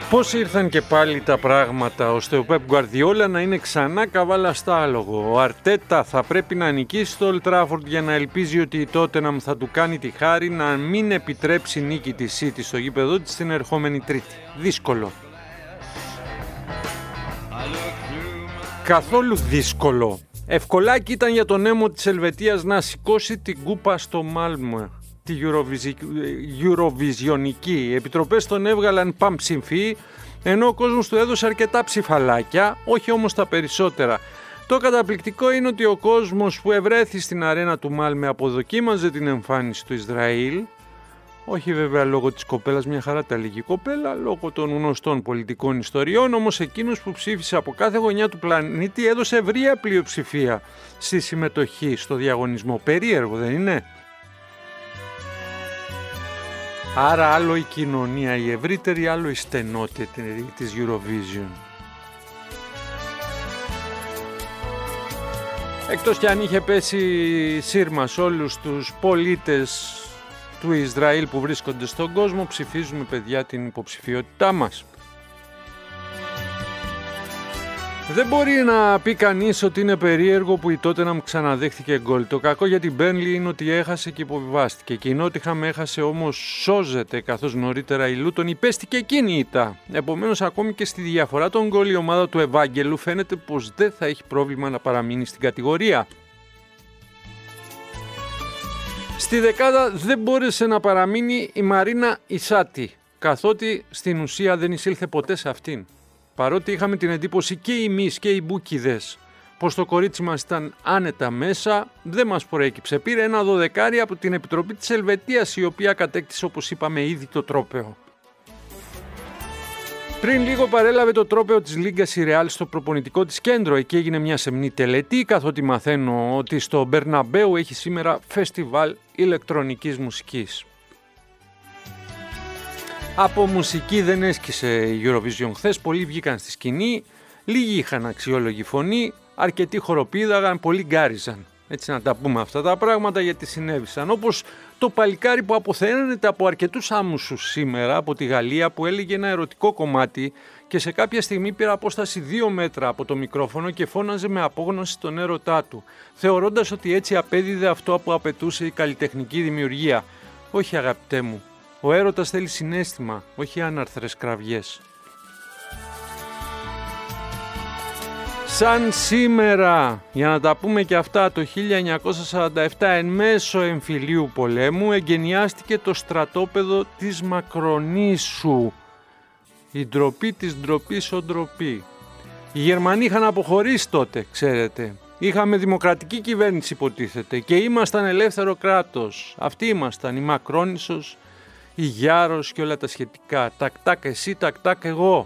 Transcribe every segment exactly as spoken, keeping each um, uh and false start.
Πώς ήρθαν και πάλι τα πράγματα ώστε ο Πεπ Γκουαρδιόλα να είναι ξανά καβάλα στα άλογο. Ο Αρτέτα θα πρέπει να νικήσει στο Old Trafford για να ελπίζει ότι η Tottenham θα του κάνει τη χάρη να μην επιτρέψει νίκη της City στο γήπεδο της την ερχόμενη Τρίτη. Δύσκολο. Καθόλου δύσκολο. Ευκολάκι ήταν για τον έμο της Ελβετίας να σηκώσει την κούπα στο Μάλμο. Τη Eurovisionική. Οι επιτροπές τον έβγαλαν παμψηφί, ενώ ο κόσμος του έδωσε αρκετά ψηφαλάκια, όχι όμως τα περισσότερα. Το καταπληκτικό είναι ότι ο κόσμος που ευρέθη στην αρένα του Μάλμε αποδοκίμαζε την εμφάνιση του Ισραήλ, όχι βέβαια λόγω της κοπέλας, μια χαρά τα λέγει η κοπέλα, λόγω των γνωστών πολιτικών ιστοριών, όμως εκείνος που ψήφισε από κάθε γωνιά του πλανήτη έδωσε ευρεία πλειοψηφία στη συμμετοχή στο διαγωνισμό. Περίεργο δεν είναι? Άρα άλλο η κοινωνία η ευρύτερη, άλλο η στενότητα της Eurovision. Εκτός κι αν είχε πέσει σύρμα σε όλους τους πολίτες του Ισραήλ που βρίσκονται στον κόσμο, ψηφίζουμε παιδιά την υποψηφιότητά μας. Δεν μπορεί να πει κανείς ότι είναι περίεργο που η Tottenham ξαναδέχθηκε γκολ. Το κακό για την Burnley είναι ότι έχασε και υποβιβάστηκε. Και η Nottingham έχασε όμως σώζεται, καθώς νωρίτερα η Luton υπέστηκε εκείνη η ήττα. Επομένως ακόμη και στη διαφορά των γκολ η ομάδα του Ευάγγελου φαίνεται πως δεν θα έχει πρόβλημα να παραμείνει στην κατηγορία. Στη δεκάδα δεν μπόρεσε να παραμείνει η Μαρίνα Ισάτη, καθότι στην ουσία δεν εισήλθε ποτέ σε αυτήν. Παρότι είχαμε την εντύπωση και οι εμείς και οι μπούκιδες πως το κορίτσι μας ήταν άνετα μέσα, δεν μας προέκυψε. Πήρε ένα δωδεκάρι από την Επιτροπή της Ελβετίας, η οποία κατέκτησε, όπως είπαμε ήδη, το τρόπαιο. Πριν λίγο παρέλαβε το τρόπαιο της Λίγκας η Ρεάλ στο προπονητικό της κέντρο. Εκεί έγινε μια σεμνή τελετή, καθότι μαθαίνω ότι στο Μπερναμπέου έχει σήμερα φεστιβάλ ηλεκτρονικής μουσικής. Από μουσική δεν έσκησε η Eurovision χθες, πολλοί βγήκαν στη σκηνή, λίγοι είχαν αξιόλογη φωνή, αρκετοί χοροπήδαγαν, πολλοί γκάριζαν. Έτσι να τα πούμε αυτά τα πράγματα γιατί συνέβησαν. Όπως το παλικάρι που αποθένεται από αρκετούς άμμουσους σήμερα από τη Γαλλία που έλεγε ένα ερωτικό κομμάτι και σε κάποια στιγμή πήρε απόσταση δύο μέτρα από το μικρόφωνο και φώναζε με απόγνωση τον έρωτά του, θεωρώντας ότι έτσι απέδιδε αυτό που απαιτούσε η καλλιτεχνική δημιουργία. Όχι αγαπητέ μου. Ο έρωτας θέλει συναίσθημα, όχι άναρθρες κραυγές. Σαν σήμερα, για να τα πούμε και αυτά, το χίλια εννιακόσια σαράντα επτά εν μέσω εμφυλίου πολέμου εγκαινιάστηκε το στρατόπεδο της Μακρονήσου. Η ντροπή της ντροπής ο ντροπή. Οι Γερμανοί είχαν αποχωρήσει τότε, ξέρετε. Είχαμε δημοκρατική κυβέρνηση υποτίθεται και ήμασταν ελεύθερο κράτος. Αυτοί ήμασταν, η Μακρόνισσος, η Γιάρος και όλα τα σχετικά. Τακ-τακ εσύ, τακ-τακ εγώ.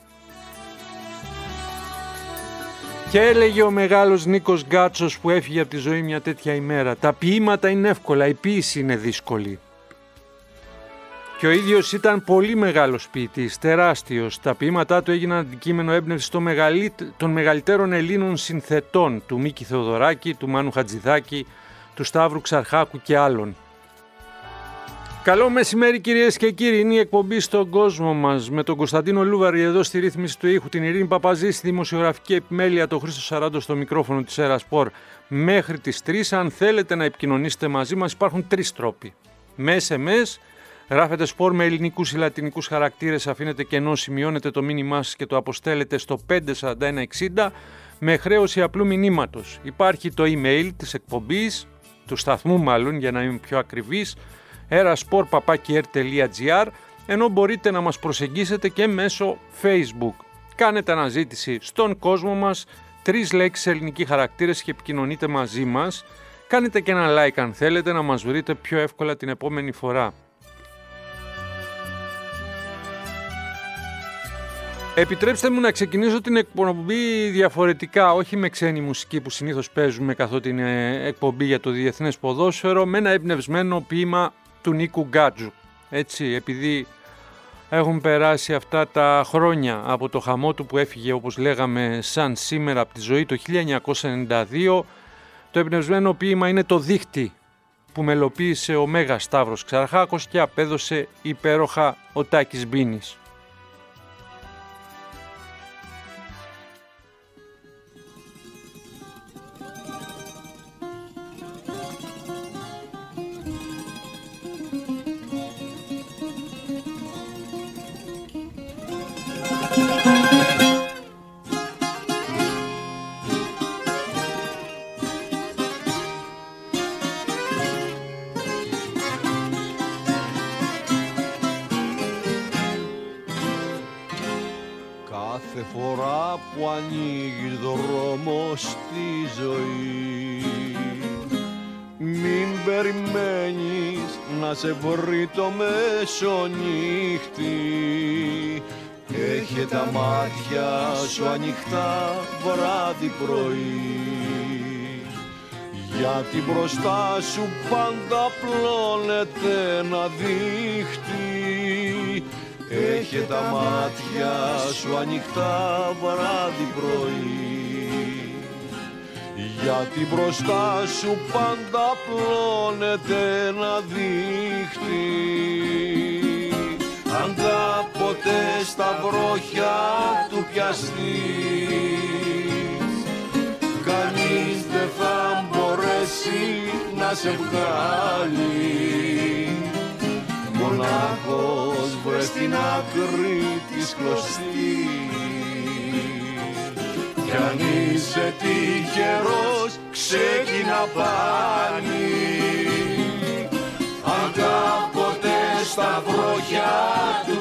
Και έλεγε ο μεγάλος Νίκος Γκάτσος που έφυγε από τη ζωή μια τέτοια ημέρα: τα ποίηματα είναι εύκολα, η ποίηση είναι δύσκολη. Και ο ίδιος ήταν πολύ μεγάλος ποιητής, τεράστιος. Τα ποίηματά του έγιναν αντικείμενο έμπνευση των, μεγαλύτερ, των μεγαλύτερων Ελλήνων συνθετών, του Μίκη Θεοδωράκη, του Μάνου Χατζηδάκη, του Σταύρου Ξαρχάκου και άλλων. Καλό μεσημέρι κυρίες και κύριοι, είναι η εκπομπή στον κόσμο μας με τον Κωνσταντίνο Λούβαρη εδώ στη ρύθμιση του ήχου, την Ειρήνη Παπαζή στη δημοσιογραφική επιμέλεια, το Χρήστο Σαράντο στο μικρόφωνο της Ερασπορ μέχρι τις τρεις. Αν θέλετε να επικοινωνήσετε μαζί μας υπάρχουν τρεις τρόποι. Με ες εμ ες, γράφετε σπορ με ελληνικούς ή λατινικούς χαρακτήρες, αφήνετε κενό, σημειώνετε το μήνυμά σας και το αποστέλλετε στο πέντε σαράντα ένα εξήντα με χρέωση απλού μηνύματος. Υπάρχει το email της εκπομπής, του σταθμού μάλλον για να είμαι πιο ακριβής, eraspor παπάκι ερ τελεία τζι άρ, ενώ μπορείτε να μας προσεγγίσετε και μέσω Facebook. Κάνετε αναζήτηση στον κόσμο μας, τρεις λέξεις ελληνικοί χαρακτήρες και επικοινωνείτε μαζί μας. Κάνετε και ένα like αν θέλετε να μας βρείτε πιο εύκολα την επόμενη φορά. Επιτρέψτε μου να ξεκινήσω την εκπομπή διαφορετικά, όχι με ξένη μουσική που συνήθως παίζουμε καθότι είναι εκπομπή για το διεθνές ποδόσφαιρο, με ένα εμπνευσμένο ποίημα του Νίκου Γκάτζου. Έτσι, επειδή έχουν περάσει αυτά τα χρόνια από το χαμό του που έφυγε, όπως λέγαμε, σαν σήμερα από τη ζωή το χίλια εννιακόσια ενενήντα δύο, το εμπνευσμένο ποίημα είναι το δίχτυ που μελοποίησε ο Μέγας Σταύρος Ξαρχάκος και απέδωσε υπέροχα ο Τάκης Μπίνης. κάθε φορά που ανοίγεις δρόμο στη ζωή. Μην περιμένεις να σε βρει το μεσονύχτη. Έχε τα μάτια σου ανοιχτά βράδυ πρωί. Γιατί μπροστά σου πάντα πλώνεται ένα δίχτυ. Έχε τα μάτια σου ανοιχτά βράδυ πρωί. Γιατί μπροστά σου πάντα πλώνεται ένα δίχτυ. Αν κάποτε στα βρόχια του πιαστείς, κανείς δεν θα μπορέσει να σε βγάλει. Μονάχος βρες την άκρη της κλωστής. Κι αν είσαι τυχερός ξεκινά πάλι. Αν κάποτε στα βρόχια του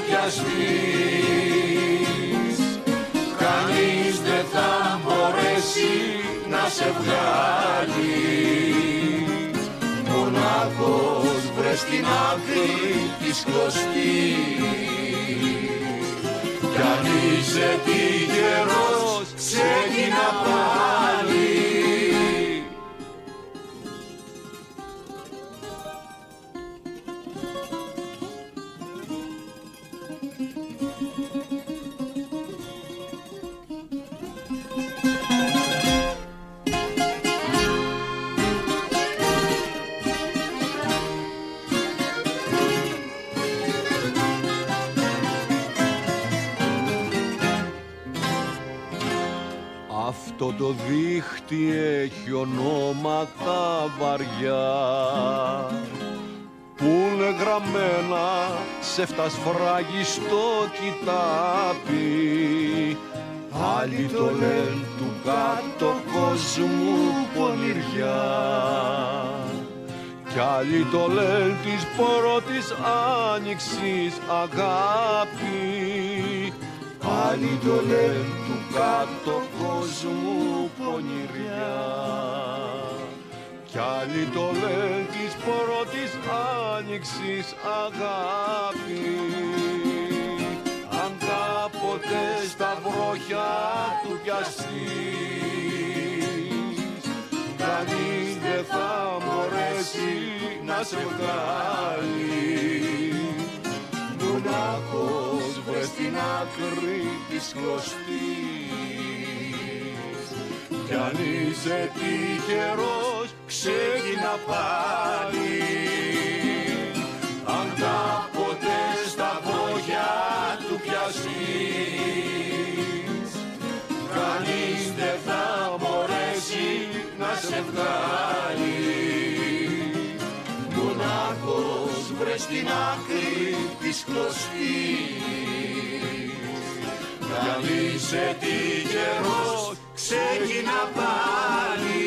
πιαστείς, κανείς δεν θα μπορέσει να σε βγάλει. Μονάχος βρες την άκρη της κλωστής. Κι αν είσαι τυχερός ξεκινά πάλι. Αυτό το δίχτυ έχει ονόματα βαριά που είναι γραμμένα σε φτασφράγιστο κοιτάπι. Άλλοι το λένε του κάτω κόσμου πονηριά κι άλλοι το λένε της πρώτης άνοιξης αγάπη. Άλλοι το λένε του κάτω κόσμου πονηριά κι άλλοι το λένε της πρώτης άνοιξης αγάπη. Αν κάποτε στα βρόχια του πιαστείς, κανείς δεν θα μπορέσει να σε βγάλει. Μονάχος βρες την άκρη της κλωστής. Κι αν είσαι τυχερός ξεκινά πάλι. Αν κάποτε στα βρόχια του πιαστείς, κανείς δεν θα μπορέσει να σε βγάλει. Μονάχος βρες την άκρη της κλωστής. Κι αν είσαι τυχερός ξεκινά πάλι.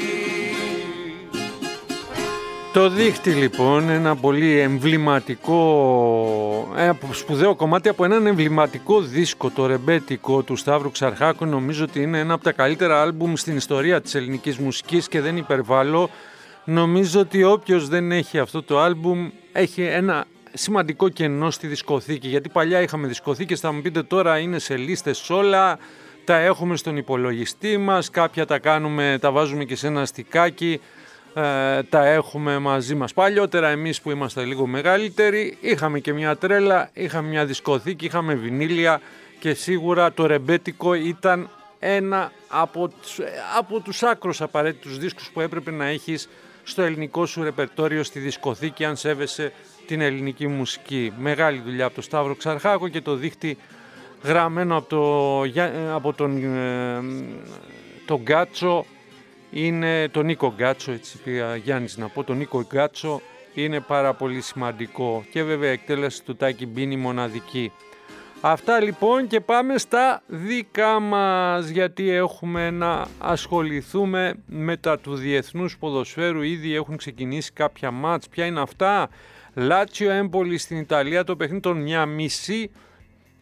Το δίχτυ λοιπόν, ένα πολύ εμβληματικό, ένα σπουδαίο κομμάτι από έναν εμβληματικό δίσκο, το ρεμπέτικο του Σταύρου Ξαρχάκου. Νομίζω ότι είναι ένα από τα καλύτερα άλμπουμ στην ιστορία της ελληνικής μουσικής και δεν υπερβάλλω. Νομίζω ότι όποιος δεν έχει αυτό το άλμπουμ έχει ένα σημαντικό κενό στη δισκοθήκη, γιατί παλιά είχαμε δισκοθήκες, θα μου πείτε τώρα είναι σε λίστες όλα, τα έχουμε στον υπολογιστή μας, κάποια τα κάνουμε, τα βάζουμε και σε ένα στικάκι, ε, τα έχουμε μαζί μας. Παλιότερα εμείς που είμαστε λίγο μεγαλύτεροι είχαμε και μια τρέλα, είχαμε μια δισκοθήκη, είχαμε βινίλια και σίγουρα το ρεμπέτικο ήταν ένα από τους, από τους άκρως απαραίτητους δίσκους που έπρεπε να έχεις στο ελληνικό σου ρεπερτόριο, στη δισκοθήκη, αν σέβεσαι την ελληνική μουσική. Μεγάλη δουλειά από τον Σταύρο Ξαρχάκο και το δίχτυ γραμμένο από, το, από τον, ε, τον Γκάτσο, είναι τον Νίκο Γκάτσο, έτσι πήγα Γιάννης να πω, τον Νίκο Γκάτσο, είναι πάρα πολύ σημαντικό και βέβαια εκτέλεση του Τάκη Μπίνη μοναδική. Αυτά λοιπόν και πάμε στα δικά μας, γιατί έχουμε να ασχοληθούμε με τα του διεθνούς ποδοσφαίρου. Ήδη έχουν ξεκινήσει κάποια μάτς. Ποια είναι αυτά? Λάτσιο Έμπολη στην Ιταλία, το παιχνίδι των μία και μισή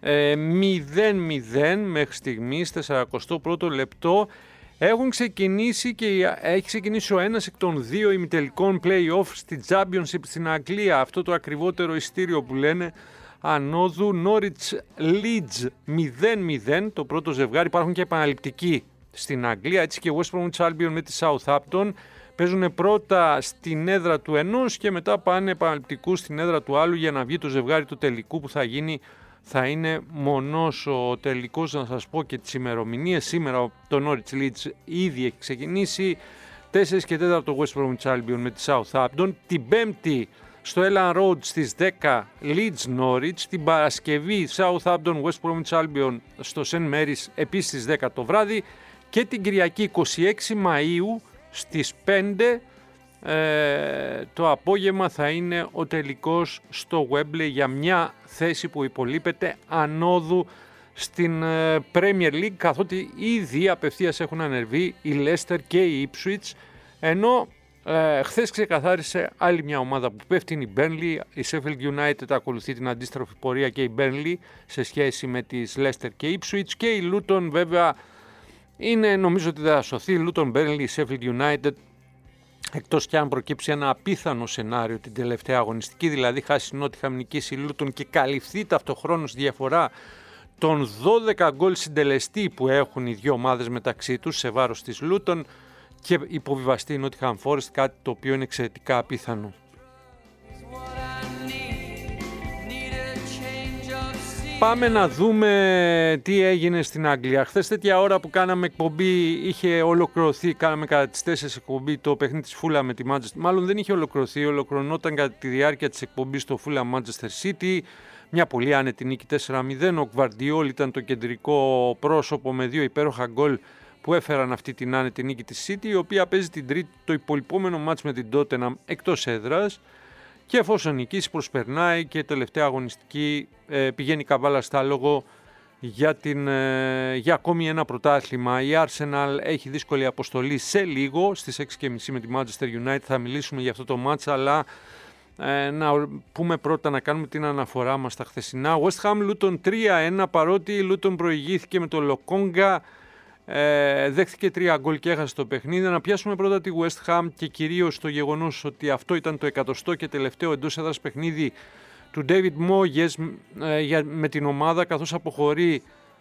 ε, μηδέν μηδέν μέχρι στιγμής, σαραντά πρώτο λεπτό. Έχουν ξεκινήσει και έχει ξεκινήσει ο ένας εκ των δύο ημιτελικών play-off στη Championship στην Αγγλία. Αυτό το ακριβότερο ειστήριο που λένε ανόδου. Norwich Leeds μηδέν μηδέν το πρώτο ζευγάρι. Υπάρχουν και επαναληπτικοί στην Αγγλία, έτσι και West Bromwich Albion με τη Southampton. Παίζουν πρώτα στην έδρα του ενός και μετά πάνε επαναληπτικού στην έδρα του άλλου για να βγει το ζευγάρι του τελικού που θα γίνει. Θα είναι μονός ο τελικός, να σας πω και τις ημερομηνίες. Σήμερα το Norwich Leeds ήδη έχει ξεκινήσει. τέσσερα και τέσσερα το West Bromwich Albion με τη Southampton. Την Πέμπτη στο Elland Road στις δέκα Leeds Norwich. Την Παρασκευή Southampton West Bromwich Albion στο Saint Mary's επίσης στις δέκα το βράδυ. Και την Κυριακή είκοσι έξι Μαΐου στις πέντε ε, το απόγευμα θα είναι ο τελικός στο Wembley για μια θέση που υπολείπεται ανόδου στην ε, Premier League, καθότι ήδη απευθείας έχουν ανεβεί η Leicester και η Ipswich, ενώ ε, χθες ξεκαθάρισε άλλη μια ομάδα που πέφτει, είναι η Burnley. Η Sheffield United ακολουθεί την αντίστροφη πορεία και η Burnley σε σχέση με τις Leicester και η Ipswich, και η Luton βέβαια είναι, νομίζω ότι θα σωθεί. Η Luton, Burnley, η Sheffield United, εκτός κι αν προκύψει ένα απίθανο σενάριο την τελευταία αγωνιστική, δηλαδή χάσει Νότιχαμ, νικήσει η Luton και καλυφθεί ταυτοχρόνως διαφορά των δώδεκα γκολ συντελεστή που έχουν οι δύο ομάδες μεταξύ τους σε βάρος της Luton και υποβιβαστεί η Nottingham Forest, κάτι το οποίο είναι εξαιρετικά απίθανο. Πάμε να δούμε τι έγινε στην Αγγλία. Χθες τέτοια ώρα που κάναμε εκπομπή είχε ολοκληρωθεί, κάναμε κατά τις τέσσερις εκπομπή το παιχνίδι της Fulham με τη Manchester. Μάλλον δεν είχε ολοκληρωθεί, ολοκληρωνόταν κατά τη διάρκεια της εκπομπής το Fulham Manchester City. Μια πολύ άνετη νίκη τέσσερα μηδέν. Ο Gvardiol ήταν το κεντρικό πρόσωπο με δύο υπέροχα γκολ που έφεραν αυτή την άνετη νίκη της City, η οποία παίζει την τρίτη το υπολοιπόμενο μάτς με την Tottenham εκτός έδρας. Και εφόσον νικήσει προσπερνάει και τελευταία αγωνιστική ε, πηγαίνει καβάλα στα λόγο για, την, ε, για ακόμη ένα πρωτάθλημα. Η Arsenal έχει δύσκολη αποστολή σε λίγο, στις έξι και μισή με τη Manchester United. Θα μιλήσουμε για αυτό το μάτς, αλλά ε, να πούμε πρώτα να κάνουμε την αναφορά μας στα χθεσινά. West Ham Luton τρία ένα, παρότι η Luton προηγήθηκε με το Lokonga. Ε, δέχθηκε τρία γκολ και έχασε το παιχνίδι. Να πιάσουμε πρώτα τη West Ham και κυρίως το γεγονός ότι αυτό ήταν το εκατοστό και τελευταίο εντός έδρας παιχνίδι του David Moyes ε, με την ομάδα, καθώς αποχωρεί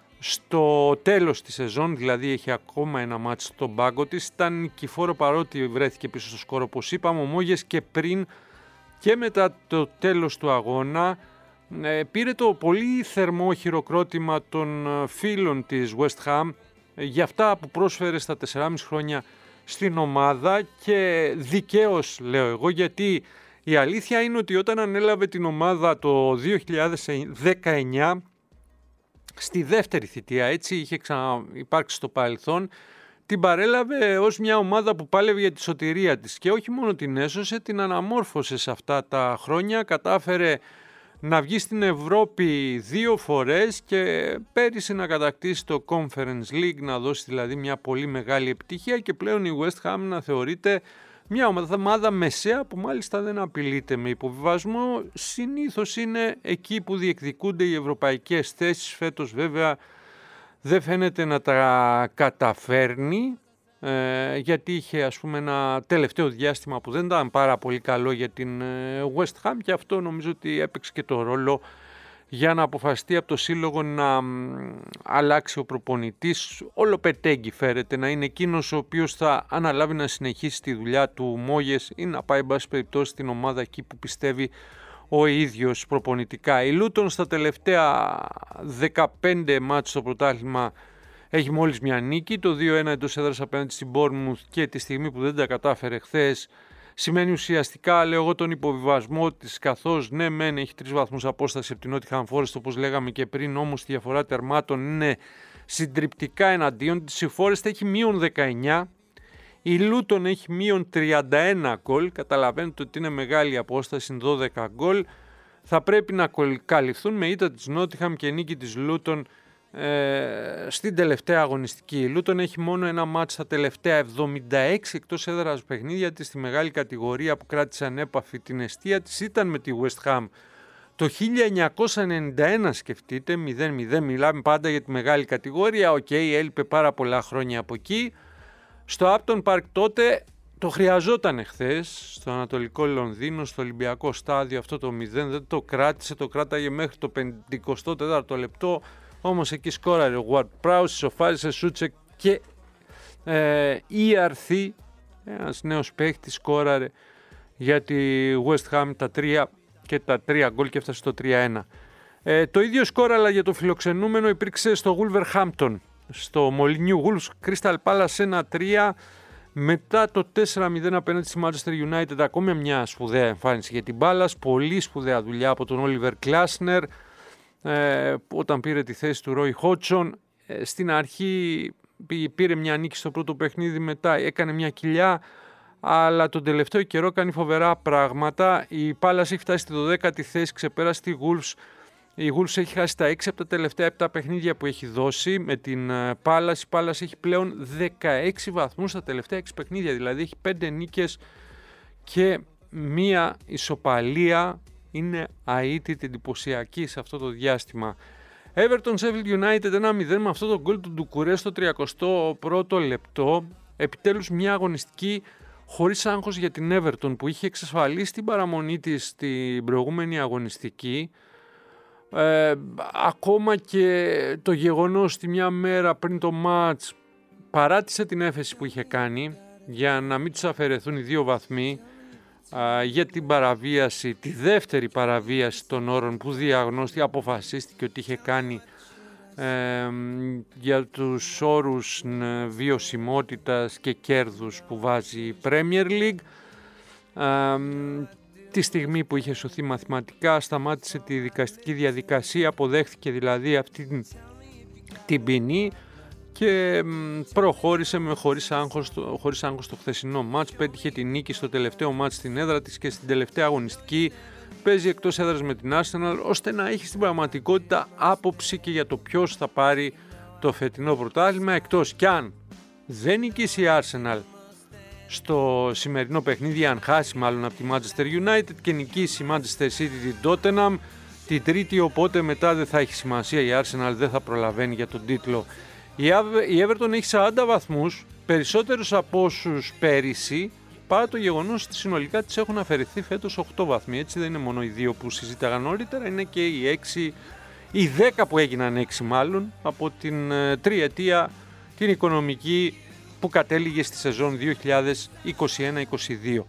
στο τέλος της σεζόν, δηλαδή έχει ακόμα ένα μάτς στον πάγκο της. Ήταν νικηφόρο παρότι βρέθηκε πίσω στο σκορ, όπως είπαμε. Ο Moyes και πριν και μετά το τέλος του αγώνα ε, πήρε το πολύ θερμό χειροκρότημα των φίλων της West Ham για αυτά που πρόσφερε στα τεσσεράμισι χρόνια στην ομάδα, και δικαίως λέω εγώ, γιατί η αλήθεια είναι ότι όταν ανέλαβε την ομάδα το δύο χιλιάδες δεκαεννιά, στη δεύτερη θητεία, έτσι είχε ξαναυπάρξει στο παρελθόν, την παρέλαβε ως μια ομάδα που πάλευε για τη σωτηρία της και όχι μόνο την έσωσε, την αναμόρφωσε σε αυτά τα χρόνια, κατάφερε να βγει στην Ευρώπη δύο φορές και πέρυσι να κατακτήσει το Conference League, να δώσει δηλαδή μια πολύ μεγάλη επιτυχία, και πλέον η West Ham να θεωρείται μια ομάδα μεσαία που μάλιστα δεν απειλείται με υποβιβασμό. Συνήθως είναι εκεί που διεκδικούνται οι ευρωπαϊκές θέσεις. Φέτος βέβαια δεν φαίνεται να τα καταφέρνει, Ε, γιατί είχε ας πούμε ένα τελευταίο διάστημα που δεν ήταν πάρα πολύ καλό για την ε, West Ham, και αυτό νομίζω ότι έπαιξε και το ρόλο για να αποφασιστεί από το σύλλογο να μ, αλλάξει ο προπονητής. Ο Λοπετέγκη φέρεται να είναι εκείνος ο οποίος θα αναλάβει να συνεχίσει τη δουλειά του Moyes ή να πάει εν πάση περιπτώσει στην ομάδα εκεί που πιστεύει ο ίδιος προπονητικά. Η Luton στα τελευταία δεκαπέντε μάτς στο πρωτάθλημα έχει μόλις μια νίκη, το δύο ένα εντός έδρας απέναντι στην Bournemouth, και τη στιγμή που δεν τα κατάφερε χθες σημαίνει ουσιαστικά, λέω εγώ, τον υποβιβασμό της, καθώς ναι μεν έχει τρεις βαθμούς απόσταση από την Nottingham Forest όπως λέγαμε και πριν, όμως τη διαφορά τερμάτων είναι συντριπτικά εναντίον της. Η Forest έχει μείον δεκαεννιά, η Luton έχει μείον τριάντα ένα γκολ, καταλαβαίνετε ότι είναι μεγάλη απόσταση, δώδεκα γκολ. Θα πρέπει να καλυφθούν με ήττα της Nottingham και νίκη της Luton Ε, στην τελευταία αγωνιστική. Η Luton έχει μόνο ένα μάτς στα τελευταία εβδομήντα έξι εκτός έδρας παιχνίδια της στη μεγάλη κατηγορία, που κράτησε ανέπαφη την εστία της ήταν με τη West Ham Το χίλια εννιακόσια ενενήντα ένα σκεφτείτε, μηδέν μηδέν, μιλάμε πάντα για τη μεγάλη κατηγορία, οκ, okay, έλειπε πάρα πολλά χρόνια από εκεί. Στο Upton Park τότε το χρειαζόταν χθες, στο Ανατολικό Λονδίνο, στο Ολυμπιακό Στάδιο, αυτό το μηδέν, δεν το κράτησε, το κράταγε μέχρι το πενηκοστό τέταρτο λεπτό, όμως εκεί σκόραρε ο Ward Prowse, ισοφάρισε Σούτσεκ και ε, η Αρθή, ένας νέος παίχτης, σκόραρε για τη West Ham τα τρία και τα τρία γκολ και έφτασε στο τρία ένα. Ε, το ίδιο σκορ αλλά για το φιλοξενούμενο υπήρξε στο Wolverhampton, στο Molineux Wolves Crystal Palace ένα τρία, μετά το τέσσερα μηδέν απέναντι στη Manchester United, ακόμη μια σπουδαία εμφάνιση για την Palace, πολύ σπουδαία δουλειά από τον Oliver Glasner ε, όταν πήρε τη θέση του Roy Hodgson. Ε, στην αρχή πήρε μια νίκη στο πρώτο παιχνίδι, μετά έκανε μια κοιλιά, αλλά τον τελευταίο καιρό κάνει φοβερά πράγματα. Η Palace έχει φτάσει στη δωδέκατη θέση, ξεπέρασε τη Wolves. Η Wolves έχει χάσει τα έξι από τα τελευταία επτά παιχνίδια που έχει δώσει με την Palace. Η Palace έχει πλέον δεκαέξι βαθμούς στα τελευταία έξι παιχνίδια, δηλαδή έχει πέντε νίκες και μία ισοπαλία. Είναι αίτητη, εντυπωσιακή σε αυτό το διάστημα. Everton Sheffield United ένα μηδέν με αυτό το γκολ του Ντουκουρέ στο τριακοστό πρώτο λεπτό. Επιτέλους μια αγωνιστική χωρίς άγχος για την Everton που είχε εξασφαλίσει την παραμονή της στην προηγούμενη αγωνιστική. Ε, ακόμα και το γεγονός ότι μια μέρα πριν το μάτς παράτησε την έφεση που είχε κάνει για να μην τους αφαιρεθούν οι δύο βαθμοί α, για την παραβίαση, τη δεύτερη παραβίαση των όρων που διαγνώστη, αποφασίστηκε ότι είχε κάνει ε, για τους όρους ε, βιωσιμότητας και κέρδους που βάζει η Premier League. Ε, τη στιγμή που είχε σωθεί μαθηματικά σταμάτησε τη δικαστική διαδικασία, αποδέχθηκε δηλαδή αυτή την ποινή και προχώρησε με χωρίς άγχος, χωρίς άγχος το χθεσινό μάτς. Πέτυχε τη νίκη στο τελευταίο μάτς στην έδρα της και στην τελευταία αγωνιστική παίζει εκτός έδρας με την Arsenal, ώστε να έχει στην πραγματικότητα άποψη και για το ποιος θα πάρει το φετινό πρωτάθλημα, εκτός κι αν δεν νικήσει η Arsenal στο σημερινό παιχνίδι, αν χάσει μάλλον από τη Manchester United και νικήσει η Manchester City την Tottenham την Τρίτη, οπότε μετά δεν θα έχει σημασία, η Arsenal δεν θα προλαβαίνει για τον τίτλο. Η Everton έχει σαράντα βαθμούς, περισσότερους από όσους πέρυσι, παρά το γεγονός ότι συνολικά της έχουν αφαιρεθεί φέτος οκτώ βαθμοί, έτσι δεν είναι μόνο οι δύο που συζήταγαν νωρίτερα, είναι και οι έξι, οι δέκα που έγιναν έξι μάλλον, από την ε, τριετία την οικονομική που κατέληγε στη σεζόν δύο χιλιάδες είκοσι ένα είκοσι δύο.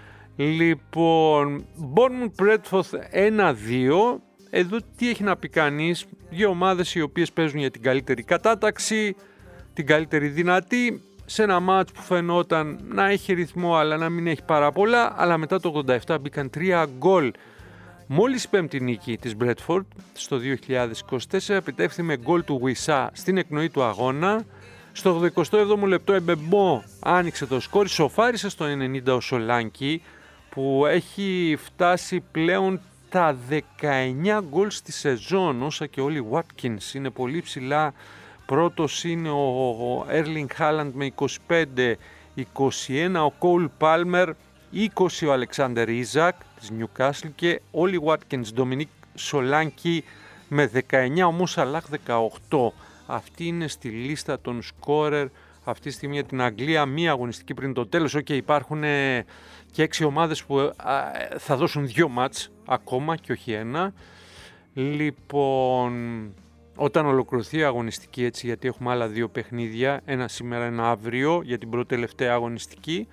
Λοιπόν, Bournemouth Bradford ένα δύο. Εδώ τι έχει να πει κανείς, δύο ομάδες οι οποίες παίζουν για την καλύτερη κατάταξη, την καλύτερη δυνατή, σε ένα μάτς που φαινόταν να έχει ρυθμό αλλά να μην έχει πάρα πολλά, αλλά μετά το ογδόντα επτά μπήκαν τρία γκολ. Μόλις η πέμπτη νίκη της Bradford στο δύο χιλιάδες είκοσι τέσσερα επιτεύχθη με γκολ του Wissa στην εκνοή του αγώνα. Στο ογδοηκοστό έβδομο λεπτό Εμπεμπό άνοιξε το σκόρ, σοφάρισε στο ενενήντα ο Σολάνκι που έχει φτάσει πλέον τα δεκαεννιά γκολ στη σεζόν, όσα και όλοι Watkins, είναι πολύ ψηλά. Πρώτος είναι ο Erling Haaland με είκοσι πέντε, είκοσι ένα ο Cole Palmer, είκοσι ο Alexander Isak της Newcastle και όλοι Watkins, Dominic Solanke με δεκαεννιά, ο Μουσαλάχ δεκαοκτώ. Αυτή είναι στη λίστα των σκόρερ αυτή τη στιγμή για την Αγγλία, μία αγωνιστική πριν το τέλος. Okay, υπάρχουν και έξι ομάδες που α, θα δώσουν δύο μάτς ακόμα και όχι ένα. Λοιπόν, όταν ολοκληρωθεί η αγωνιστική, έτσι, γιατί έχουμε άλλα δύο παιχνίδια, ένα σήμερα, ένα αύριο για την πρώτη τελευταία αγωνιστική.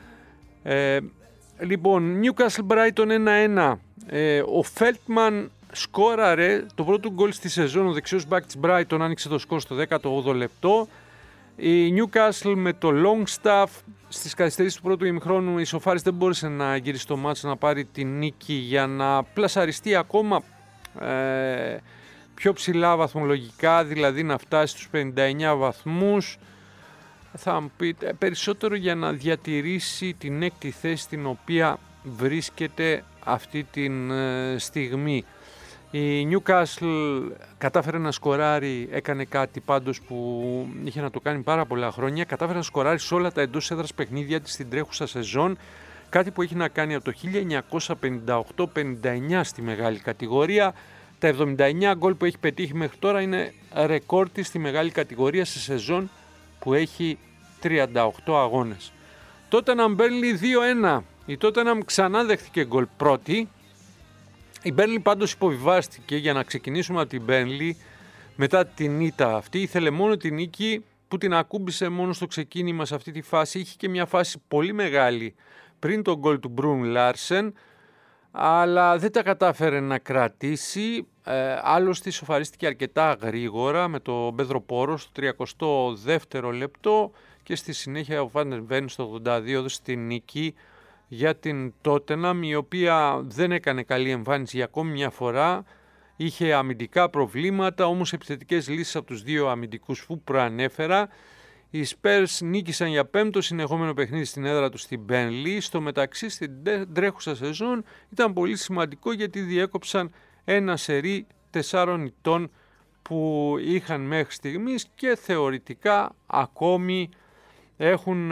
Ε, λοιπόν, Newcastle Brighton ένα ένα. Ε, ο Feldman σκόραρε το πρώτο γκολ στη σεζόν, ο δεξιός μπακ της Brighton άνοιξε το σκορ στο δέκατο όγδοο λεπτό. Η Newcastle με το Longstaff στις καθυστερήσεις του πρώτου ημιχρόνου, η Σοφάρης δεν μπόρεσε να γυρίσει το μάτς, να πάρει τη νίκη για να πλασαριστεί ακόμα ε, πιο ψηλά βαθμολογικά, δηλαδή να φτάσει στους πενήντα εννιά βαθμούς. Θα μου πείτε, περισσότερο για να διατηρήσει την έκτη θέση στην οποία βρίσκεται αυτή τη ε, στιγμή. Η Newcastle κατάφερε να σκοράρει, έκανε κάτι πάντως που είχε να το κάνει πάρα πολλά χρόνια, κατάφερε να σκοράρει σε όλα τα εντός έδρας παιχνίδια της στην τρέχουσα σεζόν κάτι που έχει να κάνει από το χίλια εννιακόσια πενήντα οκτώ πενήντα εννιά στη μεγάλη κατηγορία. Τα εβδομήντα εννιά γκολ που έχει πετύχει μέχρι τώρα είναι ρεκόρ της στη μεγάλη κατηγορία σε σεζόν που έχει τριάντα οκτώ αγώνες. Tottenham Burnley δύο ένα. Η Tottenham ξανά δέχτηκε γκολ πρώτη. Η Burnley πάντως υποβιβάστηκε. Για να ξεκινήσουμε από την Burnley, μετά την ήττα αυτή, ήθελε μόνο την νίκη που την ακούμπησε μόνο στο ξεκίνημα σε αυτή τη φάση. Είχε και μια φάση πολύ μεγάλη πριν τον γκολ του Μπρουν Λάρσεν, αλλά δεν τα κατάφερε να κρατήσει. Ε, άλλωστε σοφαρίστηκε αρκετά γρήγορα με το Πέδρο Πόρο στο τριακοστό δεύτερο λεπτό και στη συνέχεια ο Βάντερ Βεν στο ογδόντα δύο έδωσε τη νίκη για την Tottenham, η οποία δεν έκανε καλή εμφάνιση για ακόμη μια φορά. Είχε αμυντικά προβλήματα, όμως επιθετικές λύσεις από τους δύο αμυντικούς που προανέφερα. Οι Spurs νίκησαν για πέμπτο συνεχόμενο παιχνίδι στην έδρα του στην Burnley. Στο μεταξύ στην τρέχουσα σεζόν ήταν πολύ σημαντικό γιατί διέκοψαν ένα σερί τεσσάρων ηττών που είχαν μέχρι στιγμής και θεωρητικά ακόμη έχουν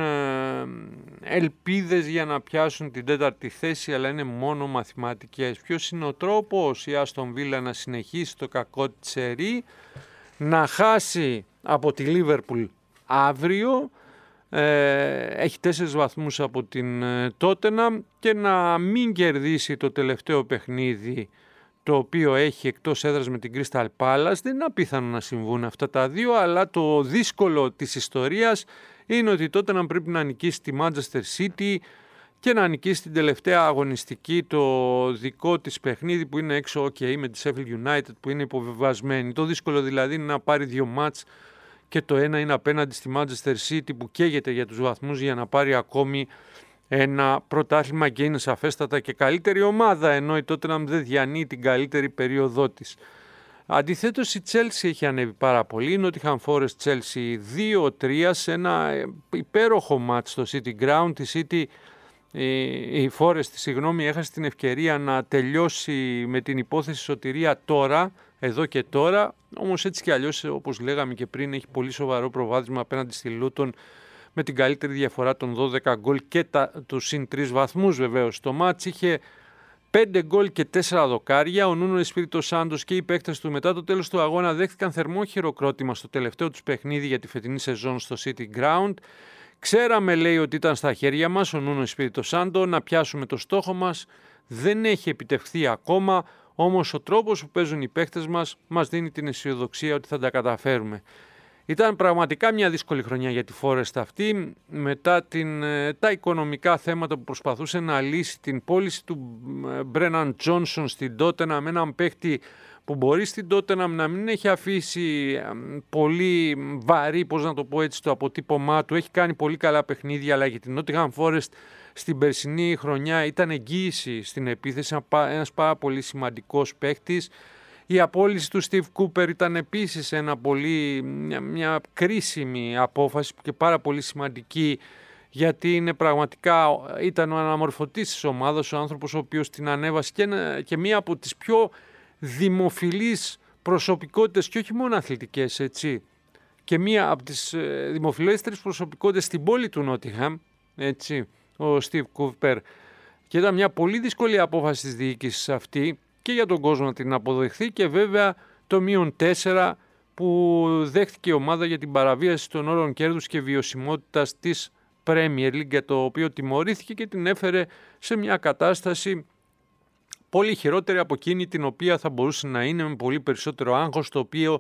ελπίδες για να πιάσουν την τέταρτη θέση, αλλά είναι μόνο μαθηματικές. Ποιος είναι ο τρόπος? Η Aston Villa να συνεχίσει το κακό της σερί, να χάσει από τη Liverpool αύριο, ε, έχει τέσσερις βαθμούς από την Tottenham, και να μην κερδίσει το τελευταίο παιχνίδι το οποίο έχει εκτός έδρας με την Crystal Palace. Δεν είναι απίθανο να συμβούν αυτά τα δύο, αλλά το δύσκολο της ιστορίας είναι ότι τότε να πρέπει να νικήσει τη Manchester City και να νικήσει την τελευταία αγωνιστική το δικό της παιχνίδι που είναι έξω okay, με τη Sheffield United που είναι υποβεβασμένη. Το δύσκολο δηλαδή είναι να πάρει δύο μάτς και το ένα είναι απέναντι στη Manchester City που καίγεται για τους βαθμούς για να πάρει ακόμη ένα πρωτάθλημα και είναι σαφέστατα και καλύτερη ομάδα, ενώ η Tottenham δεν διανύει την καλύτερη περίοδό της. Αντιθέτως η Chelsea έχει ανέβει πάρα πολύ. Η Nottingham Forest Chelsea δύο τρία σε ένα υπέροχο μάτς στο City Ground. Η City, η Forest, συγγνώμη, έχασε την ευκαιρία να τελειώσει με την υπόθεση σωτηρία τώρα, εδώ και τώρα. Όμως έτσι κι αλλιώς, όπως λέγαμε και πριν, έχει πολύ σοβαρό προβάδισμα απέναντι στη Luton με την καλύτερη διαφορά των δώδεκα γκολ και τα, του συν τρεις βαθμούς βεβαίως. Το μάτς είχε πέντε γκολ και τέσσερα δοκάρια. Ο Νούνο Εσπίριτο Σάντος και οι παίκτες του μετά το τέλος του αγώνα δέχτηκαν θερμό χειροκρότημα στο τελευταίο τους παιχνίδι για τη φετινή σεζόν στο City Ground. Ξέραμε, λέει, ότι ήταν στα χέρια μας ο Νούνο Εσπίριτο Σάντο να πιάσουμε το στόχο μας. Δεν έχει επιτευχθεί ακόμα, όμως ο τρόπος που παίζουν οι παίκτες μας μας δίνει την αισιοδοξία ότι θα τα καταφέρουμε. Ήταν πραγματικά μια δύσκολη χρονιά για τη Forest αυτή, μετά την, τα οικονομικά θέματα που προσπαθούσε να λύσει, την πώληση του Brennan Johnson στην Tottenham, με έναν παίχτη που μπορεί στην Tottenham να μην έχει αφήσει πολύ βαρύ, πώς να το πω έτσι, το αποτύπωμά του. Έχει κάνει πολύ καλά παιχνίδια, αλλά για την Nottingham Forest στην περσινή χρονιά ήταν εγγύηση στην επίθεση, ένας πάρα πολύ σημαντικός παίχτης. Η απόλυση του Steve Cooper ήταν επίσης ένα πολύ, μια, μια κρίσιμη απόφαση και πάρα πολύ σημαντική, γιατί είναι πραγματικά, ήταν ο αναμορφωτής της ομάδας, ο άνθρωπος ο οποίος την ανέβασε και, και μία από τις πιο δημοφιλείς προσωπικότητες, και όχι μόνο αθλητικές, έτσι, και μία από τις δημοφιλέστερες προσωπικότητες στην πόλη του Νότιχαμ, έτσι, ο Steve Cooper. Και ήταν μια πολύ δύσκολη απόφαση της διοίκησης αυτή και για τον κόσμο να την αποδεχθεί, και βέβαια το μείον τέσσερα που δέχτηκε η ομάδα για την παραβίαση των όρων κέρδους και βιωσιμότητας της Premier League, για το οποίο τιμωρήθηκε και την έφερε σε μια κατάσταση πολύ χειρότερη από εκείνη την οποία θα μπορούσε να είναι, με πολύ περισσότερο άγχος, το οποίο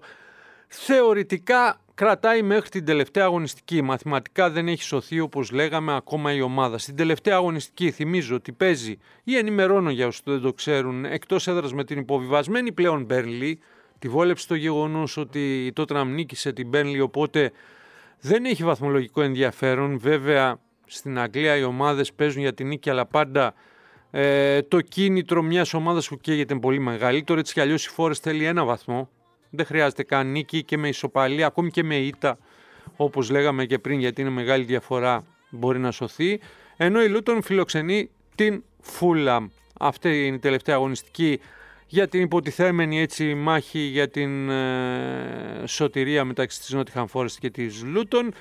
θεωρητικά κρατάει μέχρι την τελευταία αγωνιστική. Μαθηματικά δεν έχει σωθεί, όπως λέγαμε, ακόμα η ομάδα. Στην τελευταία αγωνιστική θυμίζω ότι παίζει, ή ενημερώνω για όσους δεν το ξέρουν, εκτός έδρας με την υποβιβασμένη πλέον Burnley. Τη βόλεψε το γεγονός ότι η Tottenham νίκησε την Burnley, οπότε δεν έχει βαθμολογικό ενδιαφέρον. Βέβαια στην Αγγλία οι ομάδες παίζουν για την νίκη, αλλά πάντα ε, το κίνητρο μιας ομάδας που καίγεται είναι πολύ μεγαλύτερο. Έτσι κι αλλιώς η Forest θέλει ένα βαθμό. Δεν χρειάζεται καν νίκη, και με ισοπαλία, ακόμη και με ήττα, όπως λέγαμε και πριν, γιατί είναι μεγάλη διαφορά, μπορεί να σωθεί. Ενώ η Luton φιλοξενεί την Fulham. Αυτή είναι η τελευταία αγωνιστική για την υποτιθέμενη, έτσι, μάχη για την ε, σωτηρία μεταξύ της Nottingham Forest και της Luton.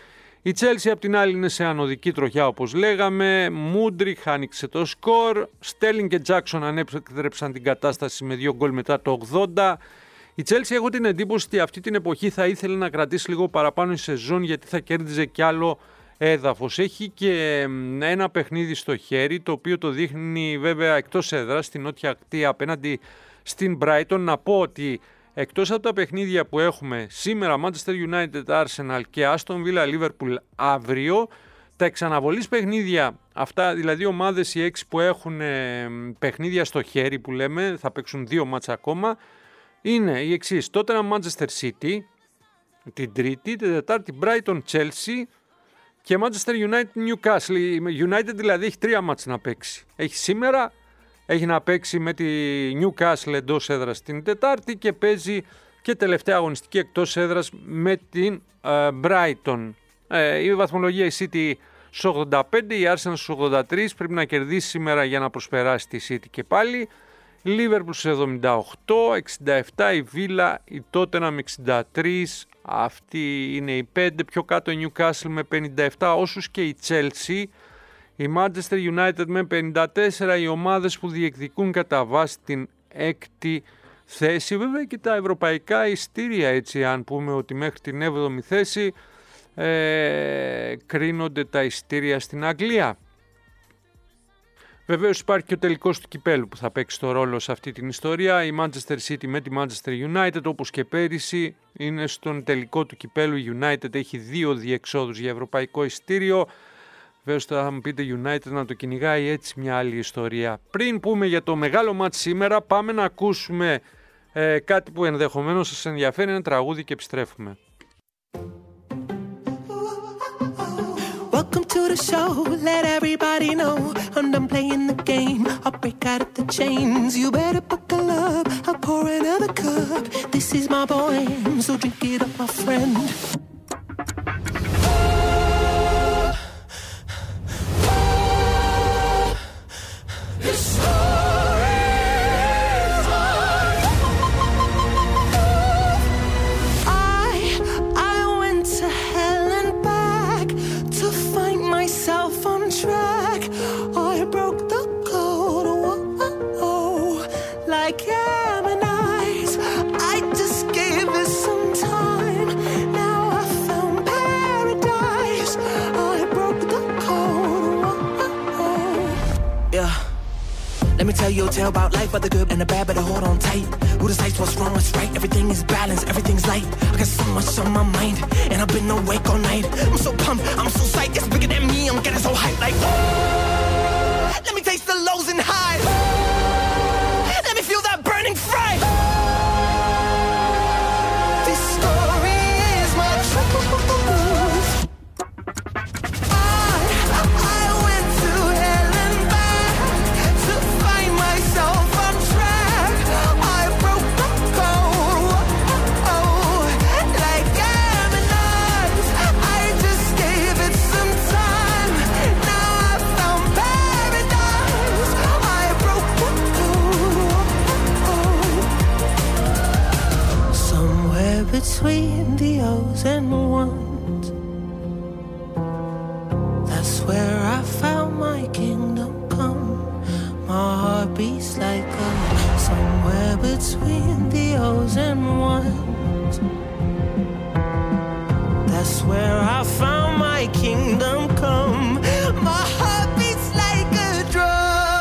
Η Chelsea απ' την άλλη είναι σε ανωδική τροχιά όπως λέγαμε. Μούντριχ άνοιξε το σκορ. Στέρλινγκ και Τζάκσον ανέπτρεψαν την κατάσταση με δύο γκολ μετά το ογδόντα. Η Chelsea, έχω την εντύπωση ότι αυτή την εποχή θα ήθελε να κρατήσει λίγο παραπάνω η σεζόν, γιατί θα κέρδιζε κι άλλο έδαφος. Έχει και ένα παιχνίδι στο χέρι, το οποίο το δείχνει βέβαια εκτός έδρας στην νότια ακτή απέναντι στην Brighton. Να πω ότι εκτός από τα παιχνίδια που έχουμε σήμερα, Manchester United, Arsenal και Aston Villa Liverpool αύριο, τα εξαναβολής παιχνίδια, αυτά δηλαδή ομάδες οι έξι που έχουν ε, παιχνίδια στο χέρι που λέμε, θα παίξουν δύο μάτς ακόμα, είναι οι εξής: Tottenham Manchester City την Τρίτη, την Τετάρτη Brighton Chelsea και Manchester United Newcastle. Η United δηλαδή έχει τρία μάτς να παίξει. Έχει σήμερα, έχει να παίξει με τη Newcastle εντός έδρας την Τετάρτη και παίζει και τελευταία αγωνιστική εκτός έδρας με την uh, Brighton. Ε, η βαθμολογία η City στους ογδόντα πέντε, η Arsenal στους ογδόντα τρία, πρέπει να κερδίσει σήμερα για να προσπεράσει τη City και πάλι. Liverpool στους εβδομήντα οκτώ, εξήντα επτά η Villa, η Tottenham εξήντα τρία, αυτή είναι η πέντε, πιο κάτω η Newcastle με πενήντα επτά, όσους και η Chelsea, η Manchester United με πενήντα τέσσερα, οι ομάδες που διεκδικούν κατά βάση την έκτη θέση. Βέβαια και τα ευρωπαϊκά ειστήρια, έτσι αν πούμε ότι μέχρι την έβδομη θέση ε, κρίνονται τα ειστήρια στην Αγγλία. Βεβαίως υπάρχει και ο τελικός του κυπέλου που θα παίξει το ρόλο σε αυτή την ιστορία. Η Manchester City με τη Manchester United, όπως και πέρυσι, είναι στον τελικό του κυπέλου. Η United έχει δύο διεξόδους για ευρωπαϊκό ειστήριο. Βεβαίως θα μου πείτε United να το κυνηγάει, έτσι μια άλλη ιστορία. Πριν πούμε για το μεγάλο μάτς σήμερα, πάμε να ακούσουμε ε, κάτι που ενδεχομένως σας ενδιαφέρει, ένα τραγούδι και επιστρέφουμε. Welcome to the show, let everybody know I'm done playing the game, I'll break out of the chains. You better buckle up, I'll pour another cup. This is my poem, so drink it up, my friend. This story is mine. I, I went to hell and back to find myself on track. I broke the code, whoa, like Ammonites. I just gave it some time. Now I found paradise. I broke the code, whoa, yeah. Let me tell you a tale about life, but the good and the bad, better hold on tight. Who decides what's wrong, what's right? Everything is balanced, everything's light. I got so much on my mind, and I've been awake all night. I'm so pumped, I'm so psyched, it's bigger than me, I'm getting so hyped like, oh, let me taste the lows and highs. Let me feel that burning fire. This story is my truth. I, I went to hell and back to find myself on track. I broke the code, oh, like Ammonites. I just gave it some time. Now I found paradise. I broke the code, somewhere between the O's and ones. That's where I found my kingdom come. My heart beats like a somewhere between the O's and ones. That's where I found my kingdom come. My heart beats like a drum.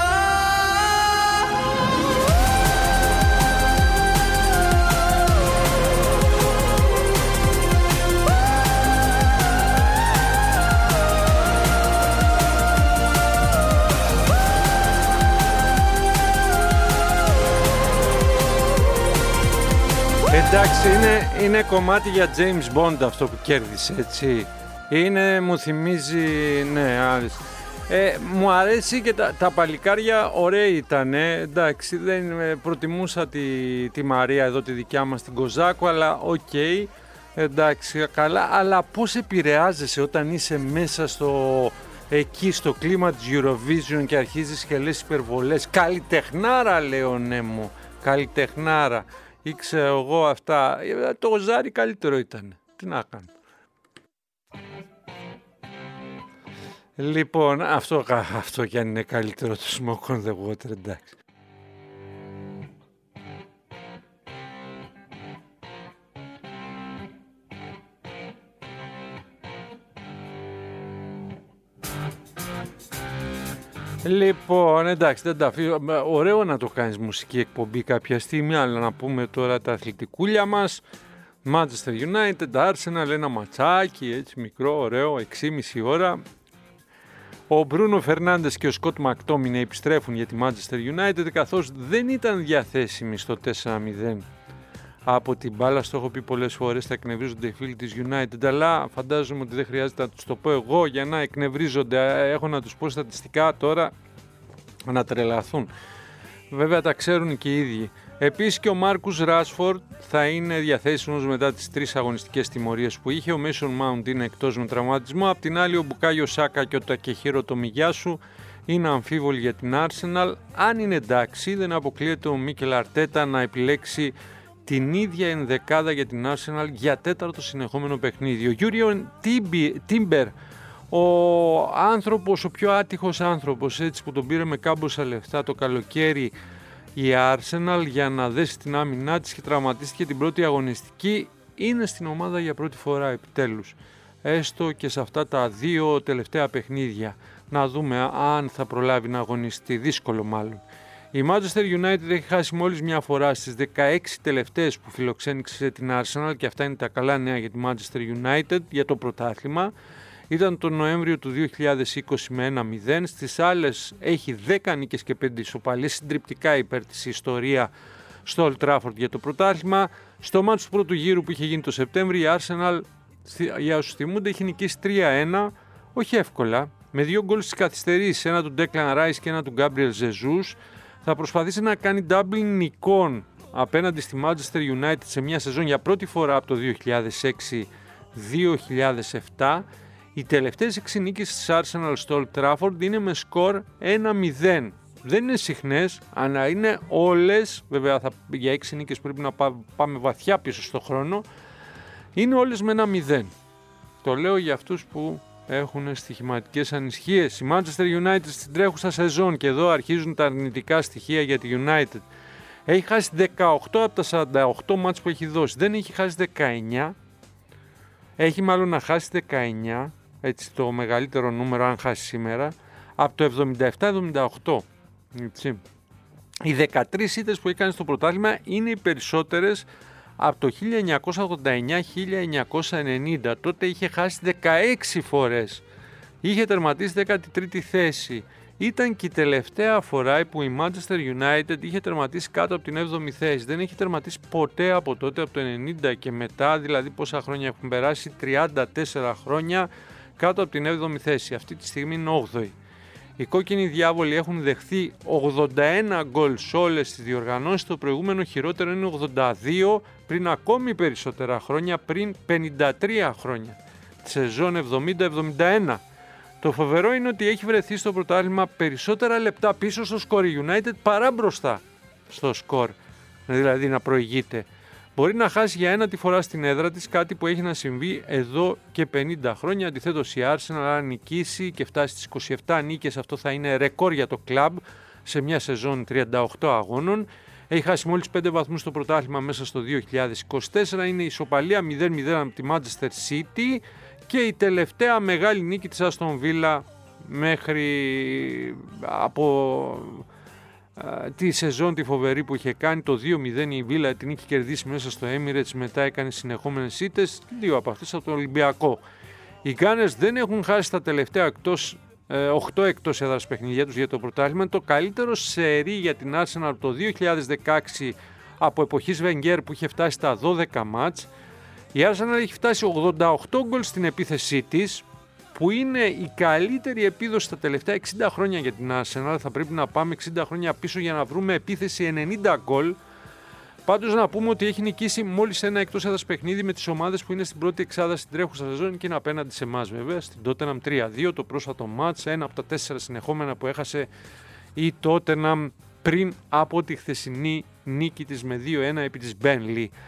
Εντάξει, είναι, είναι κομμάτι για James Bond αυτό που κέρδισε, έτσι. Είναι, μου θυμίζει, ναι, άρεσε. Ε, μου αρέσει και τα, τα παλικάρια ωραία ήταν, εντάξει, δεν προτιμούσα τη, τη Μαρία εδώ, τη δικιά μας την Κοζάκου, αλλά οκ, okay, εντάξει, καλά, αλλά πώς επηρεάζεσαι όταν είσαι μέσα στο, εκεί στο κλίμα της Eurovision και αρχίζεις και λες υπερβολές, καλλιτεχνάρα λέω, ναι μου, καλλιτεχνάρα. Ήξερα εγώ αυτά, το Ζάρι καλύτερο ήταν, τι να κάνω. Λοιπόν, αυτό, αυτό κι αν είναι καλύτερο το Smoke on the Water, εντάξει. Λοιπόν, εντάξει, δεν τα αφήσω. Ωραίο να το κάνεις μουσική εκπομπή κάποια στιγμή, αλλά να πούμε τώρα τα αθλητικούλια μας. Manchester United, Arsenal, ένα ματσάκι, έτσι μικρό, ωραίο, έξι και μισή ώρα. Ο Μπρούνο Φερνάντες και ο Σκοτ Μακτόμινε επιστρέφουν για τη Manchester United, καθώς δεν ήταν διαθέσιμοι στο τέσσερα μηδέν από την μπάλα. Στο έχω πει πολλές φορές, θα εκνευρίζονται οι φίλοι της United, αλλά φαντάζομαι ότι δεν χρειάζεται να τους το πω εγώ για να εκνευρίζονται. Έχω να τους πω στατιστικά τώρα να τρελαθούν. Βέβαια τα ξέρουν και οι ίδιοι. Επίσης και ο Μάρκους Ράσφορντ θα είναι διαθέσιμος μετά τις τρεις αγωνιστικές τιμωρίες που είχε. Ο Mason Mount είναι εκτός με τραυματισμό. Απ' την άλλη ο Μπουκάιο Σάκα και ο Τακεχίρο Τομιγιάσου είναι αμφίβολοι για την Arsenal. Αν είναι εντάξει, δεν αποκλείεται ο Μίκελ Αρτέτα να επιλέξει την ίδια ενδεκάδα για την Arsenal για τέταρτο συνεχόμενο παιχνίδι. Ο Γιούριον Τίμπερ, ο άνθρωπος, ο πιο άτυχος άνθρωπος, έτσι που τον πήρε με κάμποσα λεφτά το καλοκαίρι η Arsenal για να δέσει την άμυνά της και τραυματίστηκε την πρώτη αγωνιστική, είναι στην ομάδα για πρώτη φορά επιτέλους. Έστω και σε αυτά τα δύο τελευταία παιχνίδια. Να δούμε αν θα προλάβει να αγωνιστεί, δύσκολο μάλλον. Η Manchester United έχει χάσει μόλις μια φορά στις δεκαέξι τελευταίες που φιλοξένηξε την Arsenal, και αυτά είναι τα καλά νέα για τη Manchester United για το πρωτάθλημα. Ήταν τον Νοέμβριο του δύο χιλιάδες είκοσι με ένα μηδέν, στις άλλες έχει δέκα νίκες και πέντε ισοπαλίες, συντριπτικά υπέρ της ιστορία στο Old Trafford για το πρωτάθλημα. Στο μάτς του πρώτου γύρου που είχε γίνει το Σεπτέμβριο, η Arsenal, για όσους θυμούνται, έχει νικήσει τρία ένα, όχι εύκολα, με δύο γκολ στις καθυστερήσεις, ένα του Declan Rice και ένα του Gabriel Jesus. Θα προσπαθήσει να κάνει double νικών απέναντι στη Manchester United σε μια σεζόν για πρώτη φορά από το δύο χιλιάδες έξι δύο χιλιάδες επτά. Οι τελευταίες έξι νίκες της Arsenal στο Old Trafford είναι με σκορ ένα μηδέν. Δεν είναι συχνές, αλλά είναι όλες, βέβαια θα, για έξι νίκες πρέπει να πά, πάμε βαθιά πίσω στο χρόνο, είναι όλες με ένα μηδέν. Το λέω για αυτούς που έχουν στοιχηματικές ανησυχίες. Η Manchester United στην τρέχουσα σεζόν, και εδώ αρχίζουν τα αρνητικά στοιχεία για τη United, έχει χάσει δεκαοκτώ από τα σαράντα οκτώ μάτς που έχει δώσει. Δεν έχει χάσει δεκαεννιά. Έχει μάλλον να χάσει δεκαεννιά, έτσι το μεγαλύτερο νούμερο αν χάσει σήμερα, από το εβδομήντα επτά εβδομήντα οκτώ. Έτσι. Οι δεκατρείς ήττες που έκανε στο πρωτάθλημα είναι οι περισσότερες από το χίλια εννιακόσια ογδόντα εννιά χίλια εννιακόσια ενενήντα. Τότε είχε χάσει δεκαέξι φορές. Είχε τερματίσει δέκατη τρίτη θέση. Ήταν και η τελευταία φορά που η Manchester United είχε τερματίσει κάτω από την έβδομη θέση. Δεν έχει τερματίσει ποτέ από τότε, από το ενενήντα και μετά, δηλαδή πόσα χρόνια έχουν περάσει, τριάντα τέσσερα χρόνια κάτω από την έβδομη θέση. Αυτή τη στιγμή είναι όγδοη. Οι κόκκινοι διάβολοι έχουν δεχθεί ογδόντα ένα γκολ σε όλες τις διοργανώσεις. Το προηγούμενο χειρότερο είναι ογδόντα δύο πριν ακόμη περισσότερα χρόνια, πριν πενήντα τρία χρόνια. Τη σεζόν εβδομήντα εβδομήντα ένα. Το φοβερό είναι ότι έχει βρεθεί στο πρωτάθλημα περισσότερα λεπτά πίσω στο σκορ η United παρά μπροστά στο σκορ, δηλαδή να προηγείται. Μπορεί να χάσει για ένα τη φορά στην έδρα της, κάτι που έχει να συμβεί εδώ και πενήντα χρόνια. Αντιθέτως η Arsenal, αν νικήσει και φτάσει στις είκοσι επτά νίκες, αυτό θα είναι ρεκόρ για το κλαμπ σε μια σεζόν τριάντα οκτώ αγώνων. Έχει χάσει μόλις πέντε βαθμούς στο πρωτάθλημα μέσα στο δύο χιλιάδες είκοσι τέσσερα. Είναι ισοπαλία μηδέν μηδέν από τη Manchester City. Και η τελευταία μεγάλη νίκη της Aston Villa μέχρι από α, τη σεζόν τη φοβερή που είχε κάνει, το δύο μηδέν η Villa την είχε κερδίσει μέσα στο Emirates, μετά έκανε συνεχόμενες ήττες, δύο από αυτές από τον Ολυμπιακό. Οι Gunners δεν έχουν χάσει τα τελευταία εκτός, ε, οκτώ εκτός έδρας παιχνίδια τους για το πρωτάθλημα. Το καλύτερο σερί για την Arsenal από το δύο χιλιάδες δεκαέξι, από εποχής Wenger που είχε φτάσει στα δώδεκα μάτς. Η Arsenal έχει φτάσει ογδόντα οκτώ γκολ στην επίθεσή της, που είναι η καλύτερη επίδοση τα τελευταία εξήντα χρόνια για την Arsenal. Θα πρέπει να πάμε εξήντα χρόνια πίσω για να βρούμε επίθεση ενενήντα γκολ. Πάντως να πούμε ότι έχει νικήσει μόλις ένα εκτός έδρας παιχνίδι με τις ομάδες που είναι στην πρώτη εξάδα στην τρέχουσα σεζόν, και είναι απέναντι σε εμάς βέβαια, στην Tottenham τρία δύο, το πρόσφατο μάτς, ένα από τα τέσσερα συνεχόμενα που έχασε η Tottenham πριν από τη χθεσινή νίκη της με δύο ένα επί της Burnley.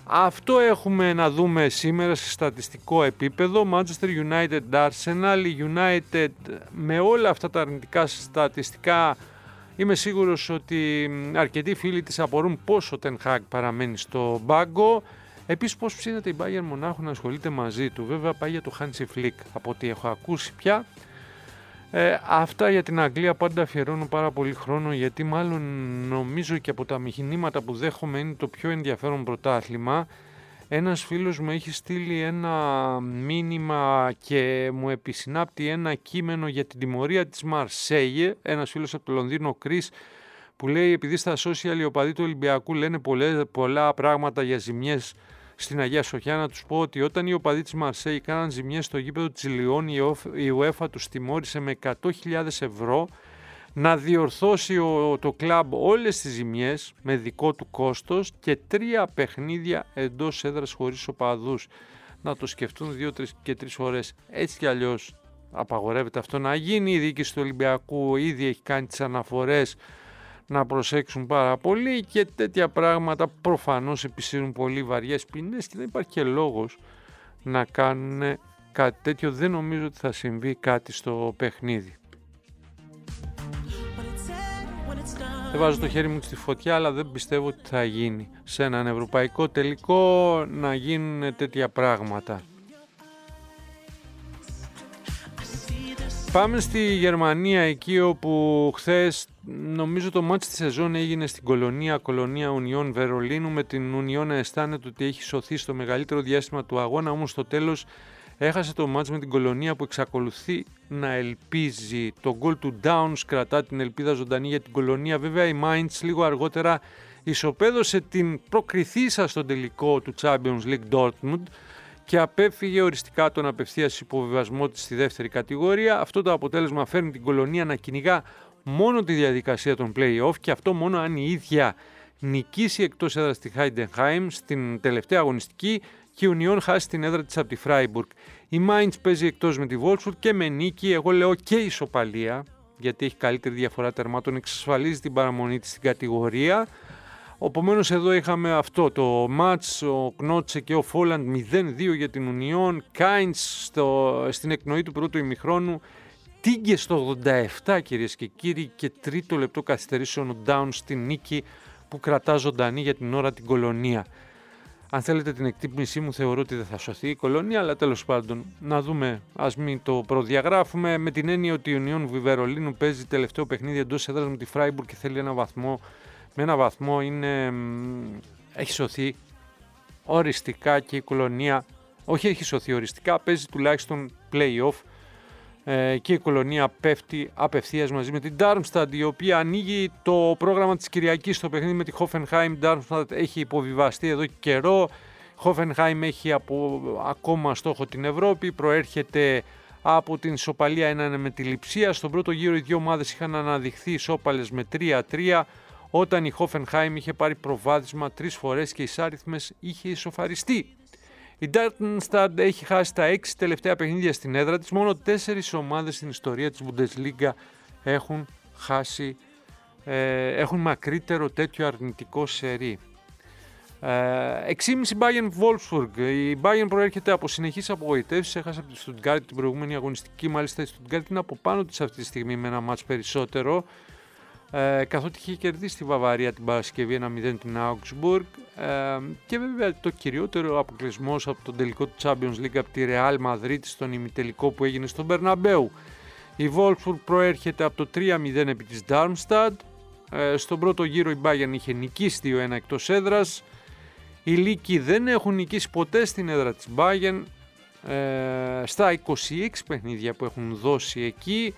Αυτό έχουμε να δούμε σήμερα σε στατιστικό επίπεδο. Manchester United Arsenal, United με όλα αυτά τα αρνητικά στατιστικά, είμαι σίγουρος ότι αρκετοί φίλοι της απορούν πόσο Ten Hag παραμένει στο μπάγκο. Επίσης πώς ψήνεται η Bayern Μονάχου να ασχολείται μαζί του. Βέβαια πάει για το Hansi Flick από ό,τι έχω ακούσει πια. Ε, αυτά για την Αγγλία πάντα αφιερώνω πάρα πολύ χρόνο, γιατί μάλλον νομίζω και από τα μηνύματα που δέχομαι είναι το πιο ενδιαφέρον πρωτάθλημα. Ένας φίλος μου έχει στείλει ένα μήνυμα και μου επισυνάπτει ένα κείμενο για την τιμωρία της Μαρσέιγε. Ένας φίλος από το Λονδίνο, ο Chris, που λέει επειδή στα social οι οπαδοί του Ολυμπιακού λένε πολλές, πολλά πράγματα για ζημιές στην Αγία Σοφιά, να τους πω ότι όταν οι οπαδοί της Μαρσέη κάναν ζημιές στο γήπεδο της Λιόν, η UEFA τους τιμώρησε με εκατό χιλιάδες ευρώ να διορθώσει ο, το κλαμπ όλες τις ζημιές με δικό του κόστος και τρία παιχνίδια εντός έδρας χωρίς οπαδούς. Να το σκεφτούν δύο τρεις και τρεις φορές. Έτσι κι αλλιώς απαγορεύεται αυτό να γίνει. Η διοίκηση του Ολυμπιακού ήδη έχει κάνει τις αναφορές να προσέξουν πάρα πολύ και τέτοια πράγματα προφανώς επισύρουν πολύ βαριές ποινές και δεν υπάρχει και λόγος να κάνουν κάτι τέτοιο. Δεν νομίζω ότι θα συμβεί κάτι στο παιχνίδι. Δεν βάζω το χέρι μου στη φωτιά, αλλά δεν πιστεύω ότι θα γίνει σε έναν ευρωπαϊκό τελικό να γίνουν τέτοια πράγματα. Πάμε στη Γερμανία, εκεί όπου χθες νομίζω το μάτς της σεζόν έγινε στην Κολονία, Κολονία Ουνιών Βερολίνου, με την Ουνιών να αισθάνεται ότι έχει σωθεί στο μεγαλύτερο διάστημα του αγώνα, όμως στο τέλος έχασε το μάτς με την Κολονία που εξακολουθεί να ελπίζει. Το γκολ του Downs κρατά την ελπίδα ζωντανή για την Κολονία. Βέβαια η Mainz λίγο αργότερα ισοπαίδωσε την προκριθήσα στον τελικό του Champions League Dortmund και απέφυγε οριστικά τον απευθείας υποβιβασμό της στη δεύτερη κατηγορία. Αυτό το αποτέλεσμα φέρνει την Κολονία να κυνηγά μόνο τη διαδικασία των play-off και αυτό μόνο αν η ίδια νικήσει εκτός έδρας στη Heidenheim στην τελευταία αγωνιστική και η Union χάσει την έδρα της από τη Freiburg. Η Mainz παίζει εκτός με τη Wolfsburg και με νίκη, εγώ λέω και ισοπαλία, γιατί έχει καλύτερη διαφορά τερμάτων, εξασφαλίζει την παραμονή της στην κατηγορία. Οπομένως εδώ είχαμε αυτό το μάτς, ο Knotze και ο Φόλαντ μηδέν δύο για την Union, Κάινς στην εκνοή του πρώτου ημιχρόνου, Τίγκε στο ογδόντα επτά κυρίες και κύριοι και τρίτο λεπτό καθυστερήσεων ο Downs στην νίκη που κρατά ζωντανή για την ώρα την Κολονία. Αν θέλετε την εκτίμησή μου, θεωρώ ότι δεν θα σωθεί η Κολονία, αλλά τέλος πάντων να δούμε, ας μην το προδιαγράφουμε, με την έννοια ότι η Union Βερολίνου παίζει τελευταίο παιχνίδι εντός έδρας με τη Freiburg και θέλει ένα βαθμό. Με ένα βαθμό είναι, έχει σωθεί οριστικά και η Κολονία, όχι έχει σωθεί οριστικά, παίζει τουλάχιστον play-off ε, και η Κολονία πέφτει απευθείας μαζί με την Darmstadt, η οποία ανοίγει το πρόγραμμα της Κυριακής στο παιχνίδι με τη Hoffenheim. Darmstadt έχει υποβιβαστεί εδώ και καιρό, Hoffenheim έχει από, ακόμα στόχο την Ευρώπη, προέρχεται από την ισοπαλία ένα με τη Λειψία. Στον πρώτο γύρο οι δύο ομάδες είχαν αναδειχθεί ισόπαλες με τρία τρία, όταν η Hoffenheim είχε πάρει προβάδισμα τρεις φορές και οι Σάριθμες είχε ισοφαριστεί. Η Darmstadt έχει χάσει τα έξι τελευταία παιχνίδια στην έδρα της. Μόνο τέσσερις ομάδες στην ιστορία της Bundesliga έχουν χάσει, ε, έχουν μακρύτερο τέτοιο αρνητικό σερί. Ε, έξι και μισό Bayern Wolfsburg. Η Bayern προέρχεται από συνεχείς απογοητεύσεις. Έχασε από τη Stuttgart την προηγούμενη αγωνιστική. Μάλιστα η Stuttgart είναι από πάνω της αυτή τη στιγμή με ένα μάτς περισσότερο. Ε, καθότι είχε κερδίσει τη Βαβαρία την Παρασκευή ένα μηδέν την Augsburg ε, και βέβαια το κυριότερο αποκλεισμός από τον τελικό του Champions League από τη Real Madrid στον ημιτελικό που έγινε στον Bernabeu. Η Wolfsburg προέρχεται από το τρία μηδέν επί της Darmstadt. Ε, στον πρώτο γύρο η Bayern είχε νικήσει δύο ένα εκτός έδρας. Οι Λύκοι δεν έχουν νικήσει ποτέ στην έδρα της Bayern ε, στα είκοσι έξι παιχνίδια που έχουν δώσει εκεί.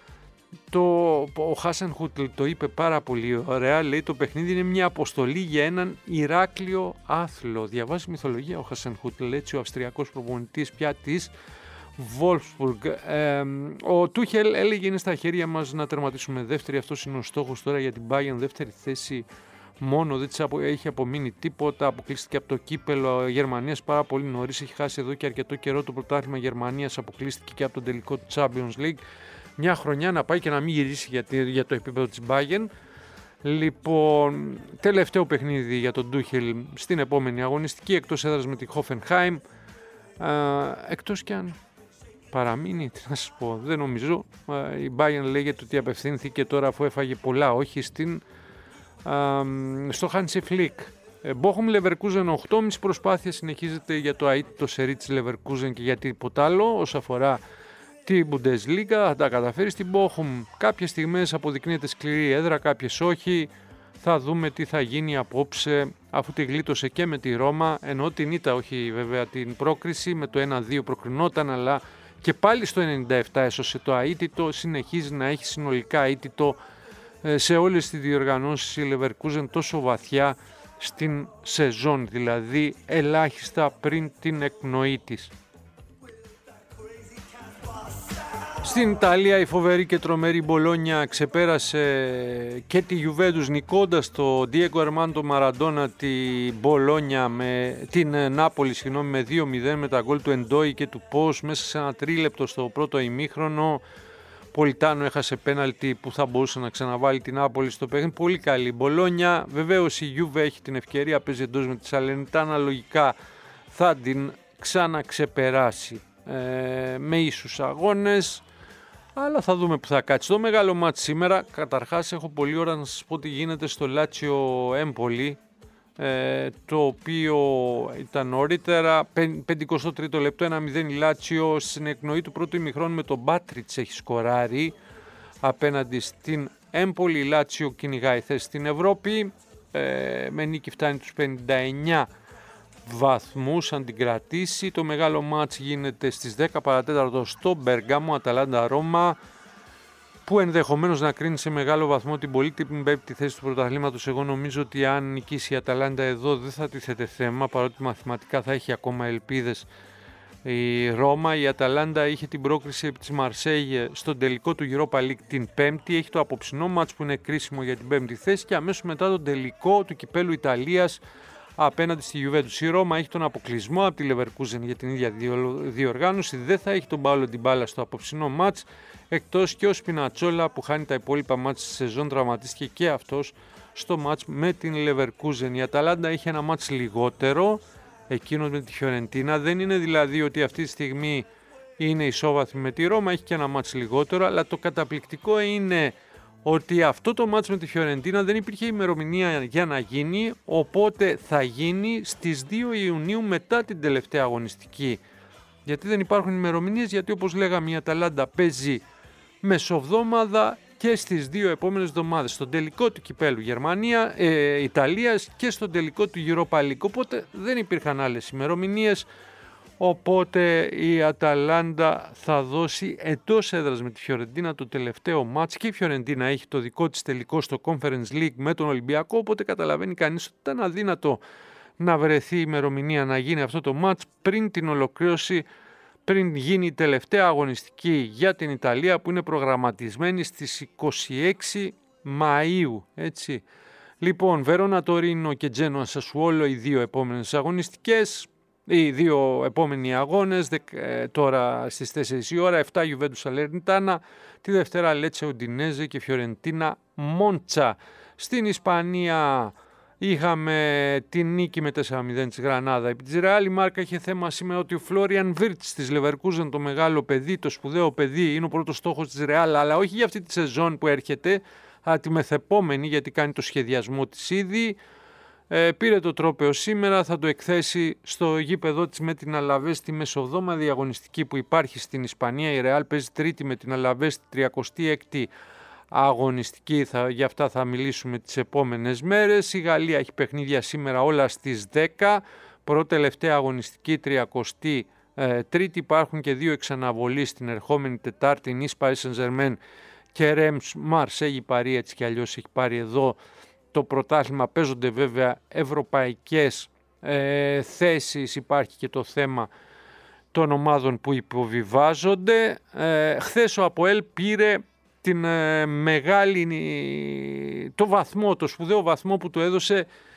Το, ο Χάσενχούτλ το είπε πάρα πολύ ωραία, λέει το παιχνίδι είναι μια αποστολή για έναν Ηράκλειο άθλο. Διαβάζει μυθολογία ο Χάσενχούτλ, έτσι ο Αυστριακός προπονητής πια της Wolfsburg. Ε, ο Τούχελ έλεγε είναι στα χέρια μας να τερματίσουμε δεύτερη, αυτός είναι ο στόχος τώρα για την Bayern, δεύτερη θέση μόνο, δεν της έχει απομείνει τίποτα, αποκλείστηκε από το κύπελο Γερμανίας πάρα πολύ νωρίς, έχει χάσει εδώ και αρκετό καιρό το πρωτάθλημα Γερμανίας, αποκλείστηκε και από τον τελικό του Champions League. Μια χρονιά να πάει και να μην γυρίσει για, για το επίπεδο της Bayern. Λοιπόν, τελευταίο παιχνίδι για τον Ντούχελ στην επόμενη αγωνιστική, εκτός έδρας με τη Hoffenheim, εκτός κι αν παραμείνει, τι να σας πω, δεν νομίζω. Η Bayern λέγεται ότι απευθύνθηκε τώρα αφού έφαγε πολλά όχι στην, α, στο Hansi Flick. Bochum Leverkusen, οκτώ κόμμα πέντε προσπάθεια συνεχίζεται για το αίτητο σερί της Leverkusen και για τίποτα άλλο όσον αφορά τη Bundesliga. Θα τα καταφέρει στην Bochum. Κάποιες στιγμές αποδεικνύεται σκληρή έδρα, κάποιες όχι. Θα δούμε τι θα γίνει απόψε, αφού τη γλίτωσε και με τη Ρώμα, ενώ την ήττα, όχι βέβαια την πρόκριση, με το ένα δύο προκρινόταν, αλλά και πάλι στο ενενήντα επτά έσωσε το αίτητο, συνεχίζει να έχει συνολικά αίτητο σε όλες τις διοργανώσεις η Leverkusen τόσο βαθιά στην σεζόν, δηλαδή ελάχιστα πριν την εκπνοή της. Στην Ιταλία η φοβερή και τρομερή Μπολόνια ξεπέρασε και τη Juventus νικώντας το Diego Armando Maradona τη Μπολόνια με την Νάπολη συγγνώμη, με δύο μηδέν με τα γκολ του Εντόι και του Πώς μέσα σε ένα τρίλεπτο στο πρώτο ημίχρονο. Πολιτάνο έχασε πέναλτι που θα μπορούσε να ξαναβάλει την Νάπολη στο παιχνίδι. Πολύ καλή Μπολόνια. Βεβαίως η Juve έχει την ευκαιρία, παίζει εντός με τη Σαλερνιτάνα, λογικά θα την ξαναξεπεράσει ε, με ίσους αγώνες. Αλλά θα δούμε που θα κάτσει. Το μεγάλο μάτς σήμερα, καταρχάς έχω πολλή ώρα να σας πω τι γίνεται στο Λάτσιο Έμπολη, ε, το οποίο ήταν νωρίτερα, πενηκοστό τρίτο λεπτό, ένα μηδέν η Λάτσιο, στην εκπνοή του πρώτου ημιχρόνου με τον Μπάτριτς έχει σκοράρει απέναντι στην Έμπολη. Η Λάτσιο κυνηγάει θέση στην Ευρώπη, ε, με νίκη φτάνει τους πενήντα εννιά βαθμούς αν την κρατήσει. Το μεγάλο μάτς γίνεται στις δέκα παρατέταρτο στο Μπεργάμο, Αταλάντα Ρώμα, που ενδεχομένως να κρίνει σε μεγάλο βαθμό την πολύτιμη πέμπτη θέση του πρωταθλήματος. Εγώ νομίζω ότι αν νικήσει η Αταλάντα εδώ δεν θα τίθεται θέμα, παρότι μαθηματικά θα έχει ακόμα ελπίδες η Ρώμα. Η Αταλάντα είχε την πρόκριση επί της Μαρσέιγε στον τελικό του Europa League την Πέμπτη, έχει το απόψινό μάτς που είναι κρίσιμο για την πέμπτη θέση και αμέσως μετά τον τελικό του Κυπέλου Ιταλίας απέναντι στη Juventus. Η Ρώμα έχει τον αποκλεισμό από τη Leverkusen για την ίδια διοργάνωση, δεν θα έχει τον Πάολο Ντιμπάλα στο απόψινό μάτς, εκτός και ο Σπινατσόλα που χάνει τα υπόλοιπα μάτς της σεζόν, τραυματίστηκε και αυτός στο μάτς με την Leverkusen. Η Αταλάντα είχε ένα μάτς λιγότερο, εκείνος με τη Φιωρεντίνα, δεν είναι δηλαδή ότι αυτή τη στιγμή είναι ισόβαθμη με τη Ρώμα, έχει και ένα μάτς λιγότερο, αλλά το καταπληκτικό είναι ότι αυτό το μάτς με τη Φιωρεντίνα δεν υπήρχε ημερομηνία για να γίνει, οπότε θα γίνει στις δύο Ιουνίου μετά την τελευταία αγωνιστική. Γιατί δεν υπάρχουν ημερομηνίες, γιατί όπως λέγαμε η Αταλάντα παίζει μεσοβδόμαδα και στις δύο επόμενες εβδομάδες, στον τελικό του Κυπέλου Γερμανία, ε, Ιταλίας και στον τελικό του Europa League, οπότε δεν υπήρχαν άλλες ημερομηνίες. Οπότε η Αταλάντα θα δώσει εντός έδρας με τη Φιωρεντίνα το τελευταίο μάτς και η Φιωρεντίνα έχει το δικό της τελικό στο Conference League με τον Ολυμπιακό, οπότε καταλαβαίνει κανείς ότι ήταν αδύνατο να βρεθεί η ημερομηνία να γίνει αυτό το μάτς πριν την ολοκλήρωση, πριν γίνει η τελευταία αγωνιστική για την Ιταλία που είναι προγραμματισμένη στις είκοσι έξι Μαΐου, έτσι. Λοιπόν, Βερόνα Τορίνο και Τζένοα Σασουόλο οι δύο επόμενες αγωνιστικές. Οι δύο επόμενοι αγώνες, τώρα στις τέσσερις η ώρα, επτά Juventus Σαλερνιτάνα, τη Δευτέρα Λέτσε Ουντινέζε και Φιωρεντίνα Μόντσα. Στην Ισπανία είχαμε την νίκη με τέσσερα μηδέν της Γρανάδα. Επί της Ρεάλ η Μάρκα είχε θέμα σήμερα ότι ο Φλόριαν Βίρτς της Leverkusen, το μεγάλο παιδί, το σπουδαίο παιδί, είναι ο πρώτος στόχος της Ρεάλ, αλλά όχι για αυτή τη σεζόν που έρχεται, αλλά τη μεθεπόμενη, γιατί κάνει το σχεδιασμό της ήδη. Ε, πήρε το τρόπαιο σήμερα, θα το εκθέσει στο γήπεδό της με την Αλαβές στη μεσοβδόμαδη αγωνιστική που υπάρχει στην Ισπανία. Η Ρεάλ παίζει τρίτη με την Αλαβές στη τριακοστή έκτη αγωνιστική, θα, για αυτά θα μιλήσουμε τις επόμενες μέρες. Η Γαλλία έχει παιχνίδια σήμερα όλα στις δέκα, πρώτη τελευταία αγωνιστική τριακοστή τρίτη, υπάρχουν και δύο εξαναβολείς την ερχόμενη Τετάρτη, Νις Paris Saint-Germain και Ρέμς Μαρσέγι Παρί, έτσι κι αλλιώς έχει πάρει εδώ το πρωτάθλημα. Παίζονται βέβαια ευρωπαϊκές ε, θέσεις, υπάρχει και το θέμα των ομάδων που υποβιβάζονται. Ε, χθες ο ΑΠΟΕΛ πήρε την ε, μεγάλη, το βαθμό, το σπουδαίο βαθμό που του έδωσε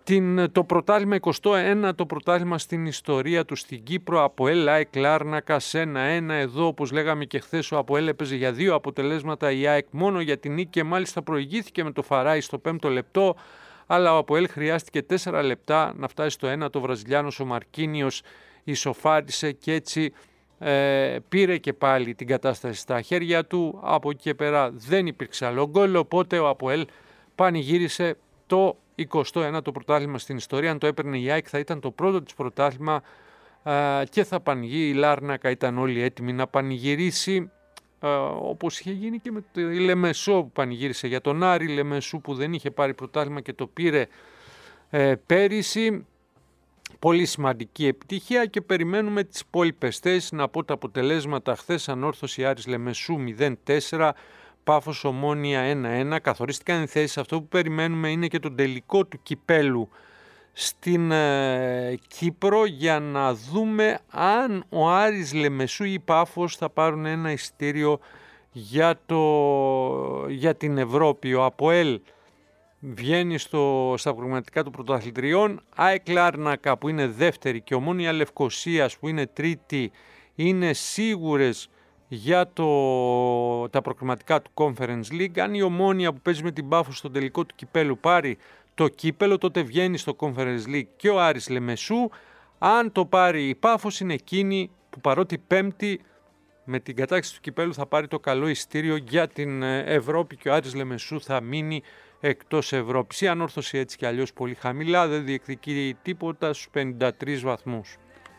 την, το πρωτάθλημα, εικοστό ένατο πρωτάθλημα στην ιστορία του στην Κύπρο. ΑΠΟΕΛ ΑΕΚ Λάρνακα ένα ένα. Εδώ, όπως λέγαμε και χθες, ο ΑΠΟΕΛ έπαιζε για δύο αποτελέσματα, η ΑΕΚ μόνο για την νίκη και μάλιστα προηγήθηκε με το Φαράι στο πέμπτο λεπτό. Αλλά ο ΑΠΟΕΛ χρειάστηκε τέσσερα λεπτά να φτάσει στο ένα. Το Βραζιλιάνος ο Μαρκίνιος ισοφάρισε και έτσι ε, πήρε και πάλι την κατάσταση στα χέρια του. Από εκεί και πέρα δεν υπήρξε άλλο γκολ, οπότε ο ΑΠΟΕΛ πανηγύρισε το εικοστό ένατο πρωτάθλημα στην ιστορία. Αν το έπαιρνε η ΑΕΚ θα ήταν το πρώτο της πρωτάθλημα ε, και θα πανηγεί. Η Λάρνακα ήταν όλοι έτοιμοι να πανηγυρίσει, ε, όπως είχε γίνει και με τη Λεμεσό που πανηγύρισε για τον Άρη. Λεμεσού που δεν είχε πάρει πρωτάθλημα και το πήρε ε, πέρυσι. Πολύ σημαντική επιτυχία και περιμένουμε τις υπόλοιπες θέσεις. Να πω τα αποτελέσματα χθες: Ανόρθωση Άρης Λεμεσού μηδέν τέσσερα, Πάφος Ομόνια ένα ένα. Καθορίστηκαν οι θέσεις. Αυτό που περιμένουμε είναι και τον τελικό του κυπέλου στην ε, Κύπρο, για να δούμε αν ο Άρης Λεμεσού ή η Πάφος θα πάρουν ένα εισιτήριο για, το, για την Ευρώπη. Ο ΑΠΟΕΛ βγαίνει στο, στα προγραμματικά των πρωταθλητριών. ΑΕΚ Λάρνακα που είναι δεύτερη και Ομόνοια Λευκωσίας που είναι τρίτη είναι σίγουρες για το, τα προγραμματικά του Conference League. Αν η Ομόνοια που παίζει με την Πάφο στο τελικό του κυπέλου πάρει το κύπελο, τότε βγαίνει στο Conference League και ο Άρης Λεμεσού. Αν το πάρει η Πάφος, είναι εκείνη που παρότι πέμπτη με την κατάκτηση του κυπέλου θα πάρει το καλό εισιτήριο για την Ευρώπη και ο Άρης Λεμεσού θα μείνει εκτός Ευρώπης. Η Ανόρθωση έτσι κι αλλιώς πολύ χαμηλά, δεν διεκδικεί τίποτα στους πενήντα τρεις βαθμούς.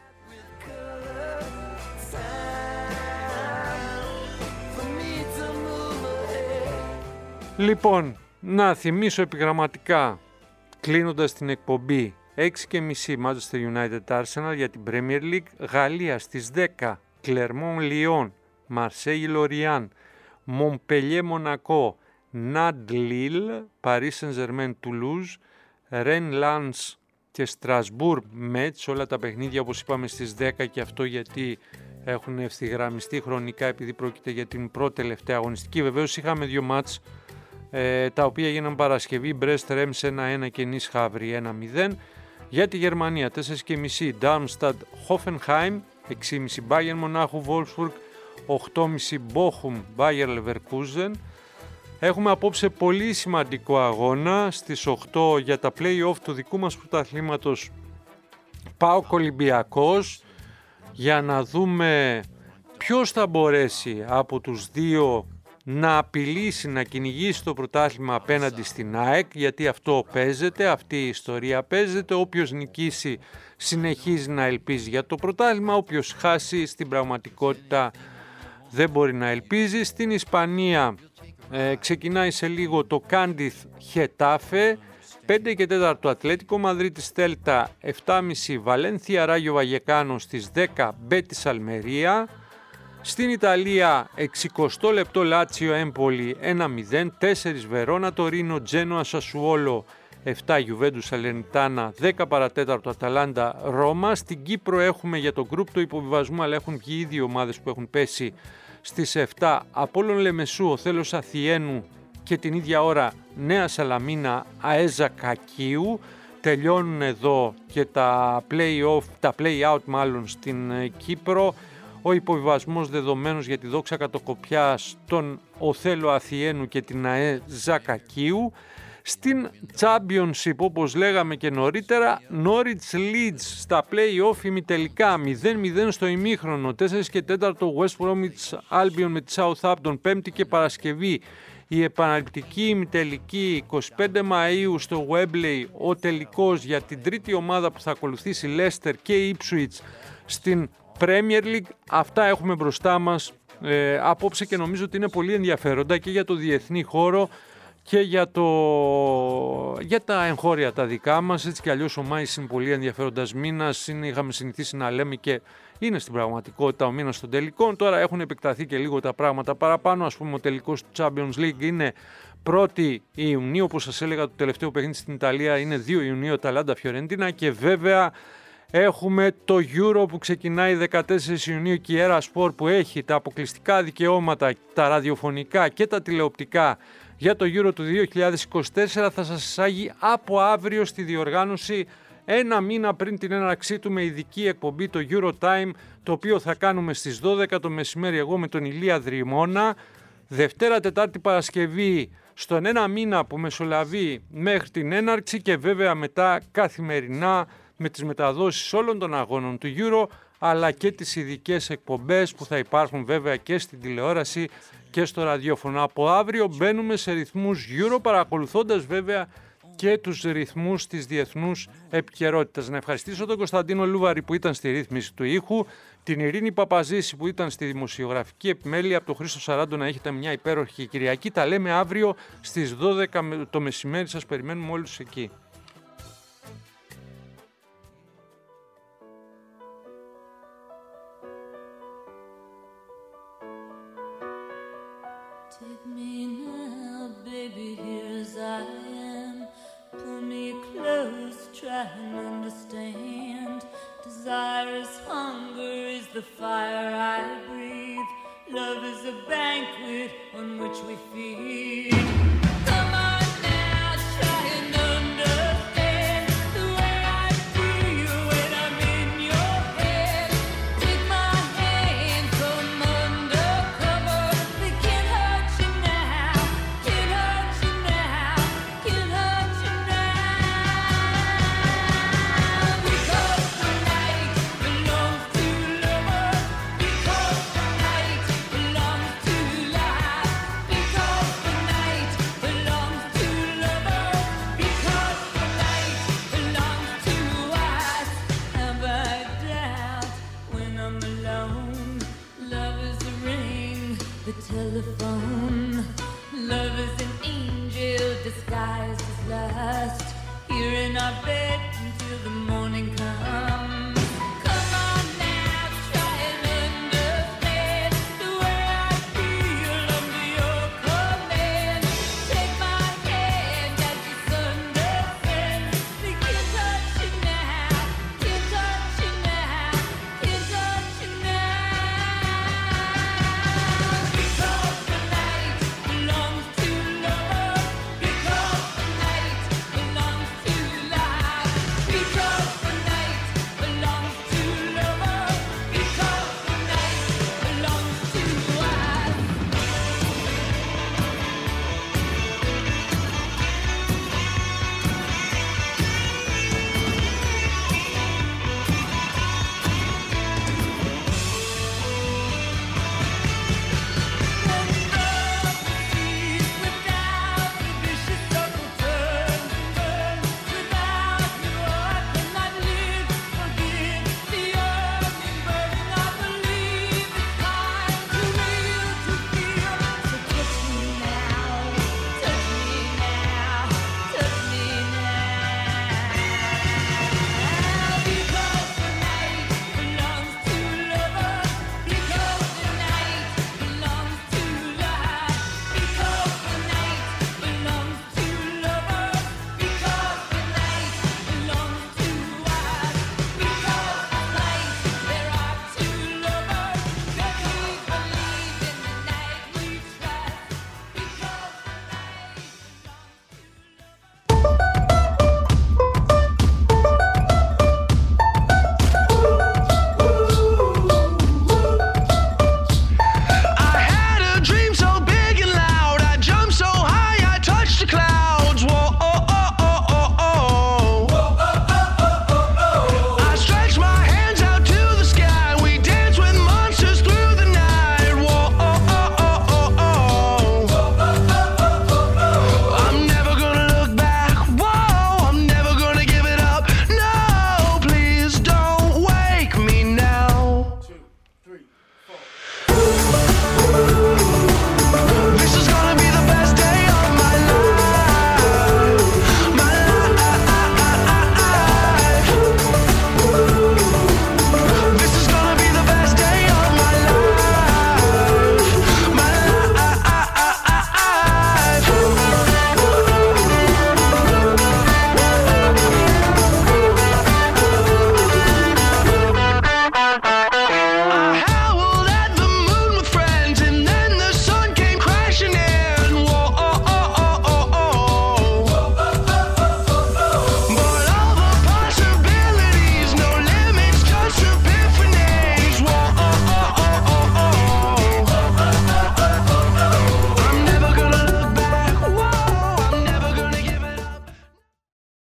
Λοιπόν, να θυμίσω επιγραμματικά, κλείνοντας την εκπομπή, έξι και μισή Manchester United Arsenal για την Premier League, Γαλλία στις δέκα, Clermont Lyon, Marseille Lorient, Montpellier Monaco, Nantes Lille, Paris Saint-Germain Toulouse, Rennes Lens και Strasbourg Metz, όλα τα παιχνίδια όπως είπαμε στις δέκα, και αυτό γιατί έχουν ευθυγραμμιστεί χρονικά επειδή πρόκειται για την πρώτη τελευταία αγωνιστική. Βεβαίως είχαμε δύο μάτς ε, τα οποία έγιναν Παρασκευή, Brest Reims ένα ένα και Nice Havre ένα μηδέν. Για τη Γερμανία τέσσερα και μισή Darmstadt Hoffenheim, έξι και μισή Bayern Μονάχου Wolfsburg, οκτώ και μισή Bochum Bayer Leverkusen. Έχουμε απόψε πολύ σημαντικό αγώνα στις οκτώ για τα play-off του δικού μας πρωταθλήματος ΠΑΟΚ Ολυμπιακός, για να δούμε ποιος θα μπορέσει από τους δύο να απειλήσει, να κυνηγήσει το πρωτάθλημα απέναντι στην ΑΕΚ, γιατί αυτό παίζεται, αυτή η ιστορία παίζεται. Όποιος νικήσει συνεχίζει να ελπίζει για το πρωτάθλημα, όποιος χάσει στην πραγματικότητα δεν μπορεί να ελπίζει. Στην Ισπανία ε, ξεκινάει σε λίγο το Κάντιθ Χετάφε, πέντε και τέσσερα το Ατλέτικο Μαδρίτης Τέλτα, επτά και μισή Βαλένθια Ράγιο Βαγεκάνο, στις δέκα Μπέτις Αλμερία. Στην Ιταλία εξηκοστό λεπτό Λάτσιο Έμπολη ένα μηδέν, τέσσερα Βερόνα Τωρίνο Τζένοα Σασουόλο, επτά Γιουβέντους Αλερνιτάνα, δέκα παρατέταρτο Αταλάντα Ρώμα. Στην Κύπρο έχουμε για το γκρουπ του υποβιβασμού, αλλά έχουν βγει ήδη ομάδες που έχουν πέσει στις επτά. Απόλλων Λεμεσού, ο Θέλος Αθιένου και την ίδια ώρα Νέα Σαλαμίνα Αέζα Κακίου. Τελειώνουν εδώ και τα play-off, τα play-out μάλλον στην Κύπρο. Ο υποβιβασμός δεδομένος για τη Δόξα Κατοκοπιάς, τον Οθέλο Αθιένου και την Αέζα Κακίου. Στην Championship, όπως λέγαμε και νωρίτερα, Norwich Leeds στα play-off ημιτελικά, μηδέν μηδέν στο ημίχρονο, τέσσερα και τέσσερα West Bromwich Albion με τη Southampton, Πέμπτη και Παρασκευή. Η επαναληπτική ημιτελική εικοστή πέμπτη Μαΐου στο Wembley, ο τελικός για την τρίτη ομάδα που θα ακολουθήσει Leicester και Ipswich στην Premier League. Αυτά έχουμε μπροστά μας ε, απόψε και νομίζω ότι είναι πολύ ενδιαφέροντα και για το διεθνή χώρο και για, το... για τα εγχώρια τα δικά μας. Έτσι κι αλλιώς ο Μάης είναι πολύ ενδιαφέροντας μήνας, είναι, είχαμε συνηθίσει να λέμε και είναι στην πραγματικότητα ο μήνας των τελικών. Τώρα έχουν επεκταθεί και λίγο τα πράγματα παραπάνω. Ας πούμε ο τελικός του Champions League είναι πρώτη Ιουνίου, όπως σας έλεγα το τελευταίο παιχνίδι στην Ιταλία είναι δύο Ιουνίου Αταλάντα Φιωρεντίνα, και βέβαια έχουμε το Euro που ξεκινάει δεκατέσσερις Ιουνίου και η Era Sport που έχει τα αποκλειστικά δικαιώματα, τα ραδιοφωνικά και τα τηλεοπτικά για το Euro του δύο χιλιάδες είκοσι τέσσερα θα σας εισάγει από αύριο στη διοργάνωση, ένα μήνα πριν την έναρξή του, με ειδική εκπομπή, το Eurotime, το οποίο θα κάνουμε στις δώδεκα το μεσημέρι εγώ με τον Ηλία Δρυμώνα, Δευτέρα, Τετάρτη, Παρασκευή, στον ένα μήνα που μεσολαβεί μέχρι την έναρξη, και βέβαια μετά καθημερινά με τις μεταδόσεις όλων των αγώνων του Euro, αλλά και τις ειδικές εκπομπές που θα υπάρχουν βέβαια και στην τηλεόραση και στο ραδιόφωνο. Από αύριο μπαίνουμε σε ρυθμούς Euro, παρακολουθώντας βέβαια και τους ρυθμούς της διεθνούς επικαιρότητας. Να ευχαριστήσω τον Κωνσταντίνο Λούβαρη που ήταν στη ρύθμιση του ήχου, την Ειρήνη Παπαζήση που ήταν στη δημοσιογραφική επιμέλεια, από τον Χρήστο Σαράντο. Να έχετε μια υπέροχη Κυριακή. Τα λέμε αύριο στις δώδεκα το μεσημέρι, σας περιμένουμε όλους εκεί. Take me now, baby, here as I am. Pull me close, try and understand. Desire is hunger, is the fire I breathe. Love is a banquet on which we feed. Come on now, try and understand the way I feel when I'm in your head. Take my hand from under cover. They can't hurt you now, can't hurt you now, can't hurt you now. Because the night belongs to lovers. Because the night belongs to life. Because the night belongs to lovers. Because the night belongs to us. Have I doubt when I'm alone? Love is a ring, the telephone. Love is an angel disguised as lust.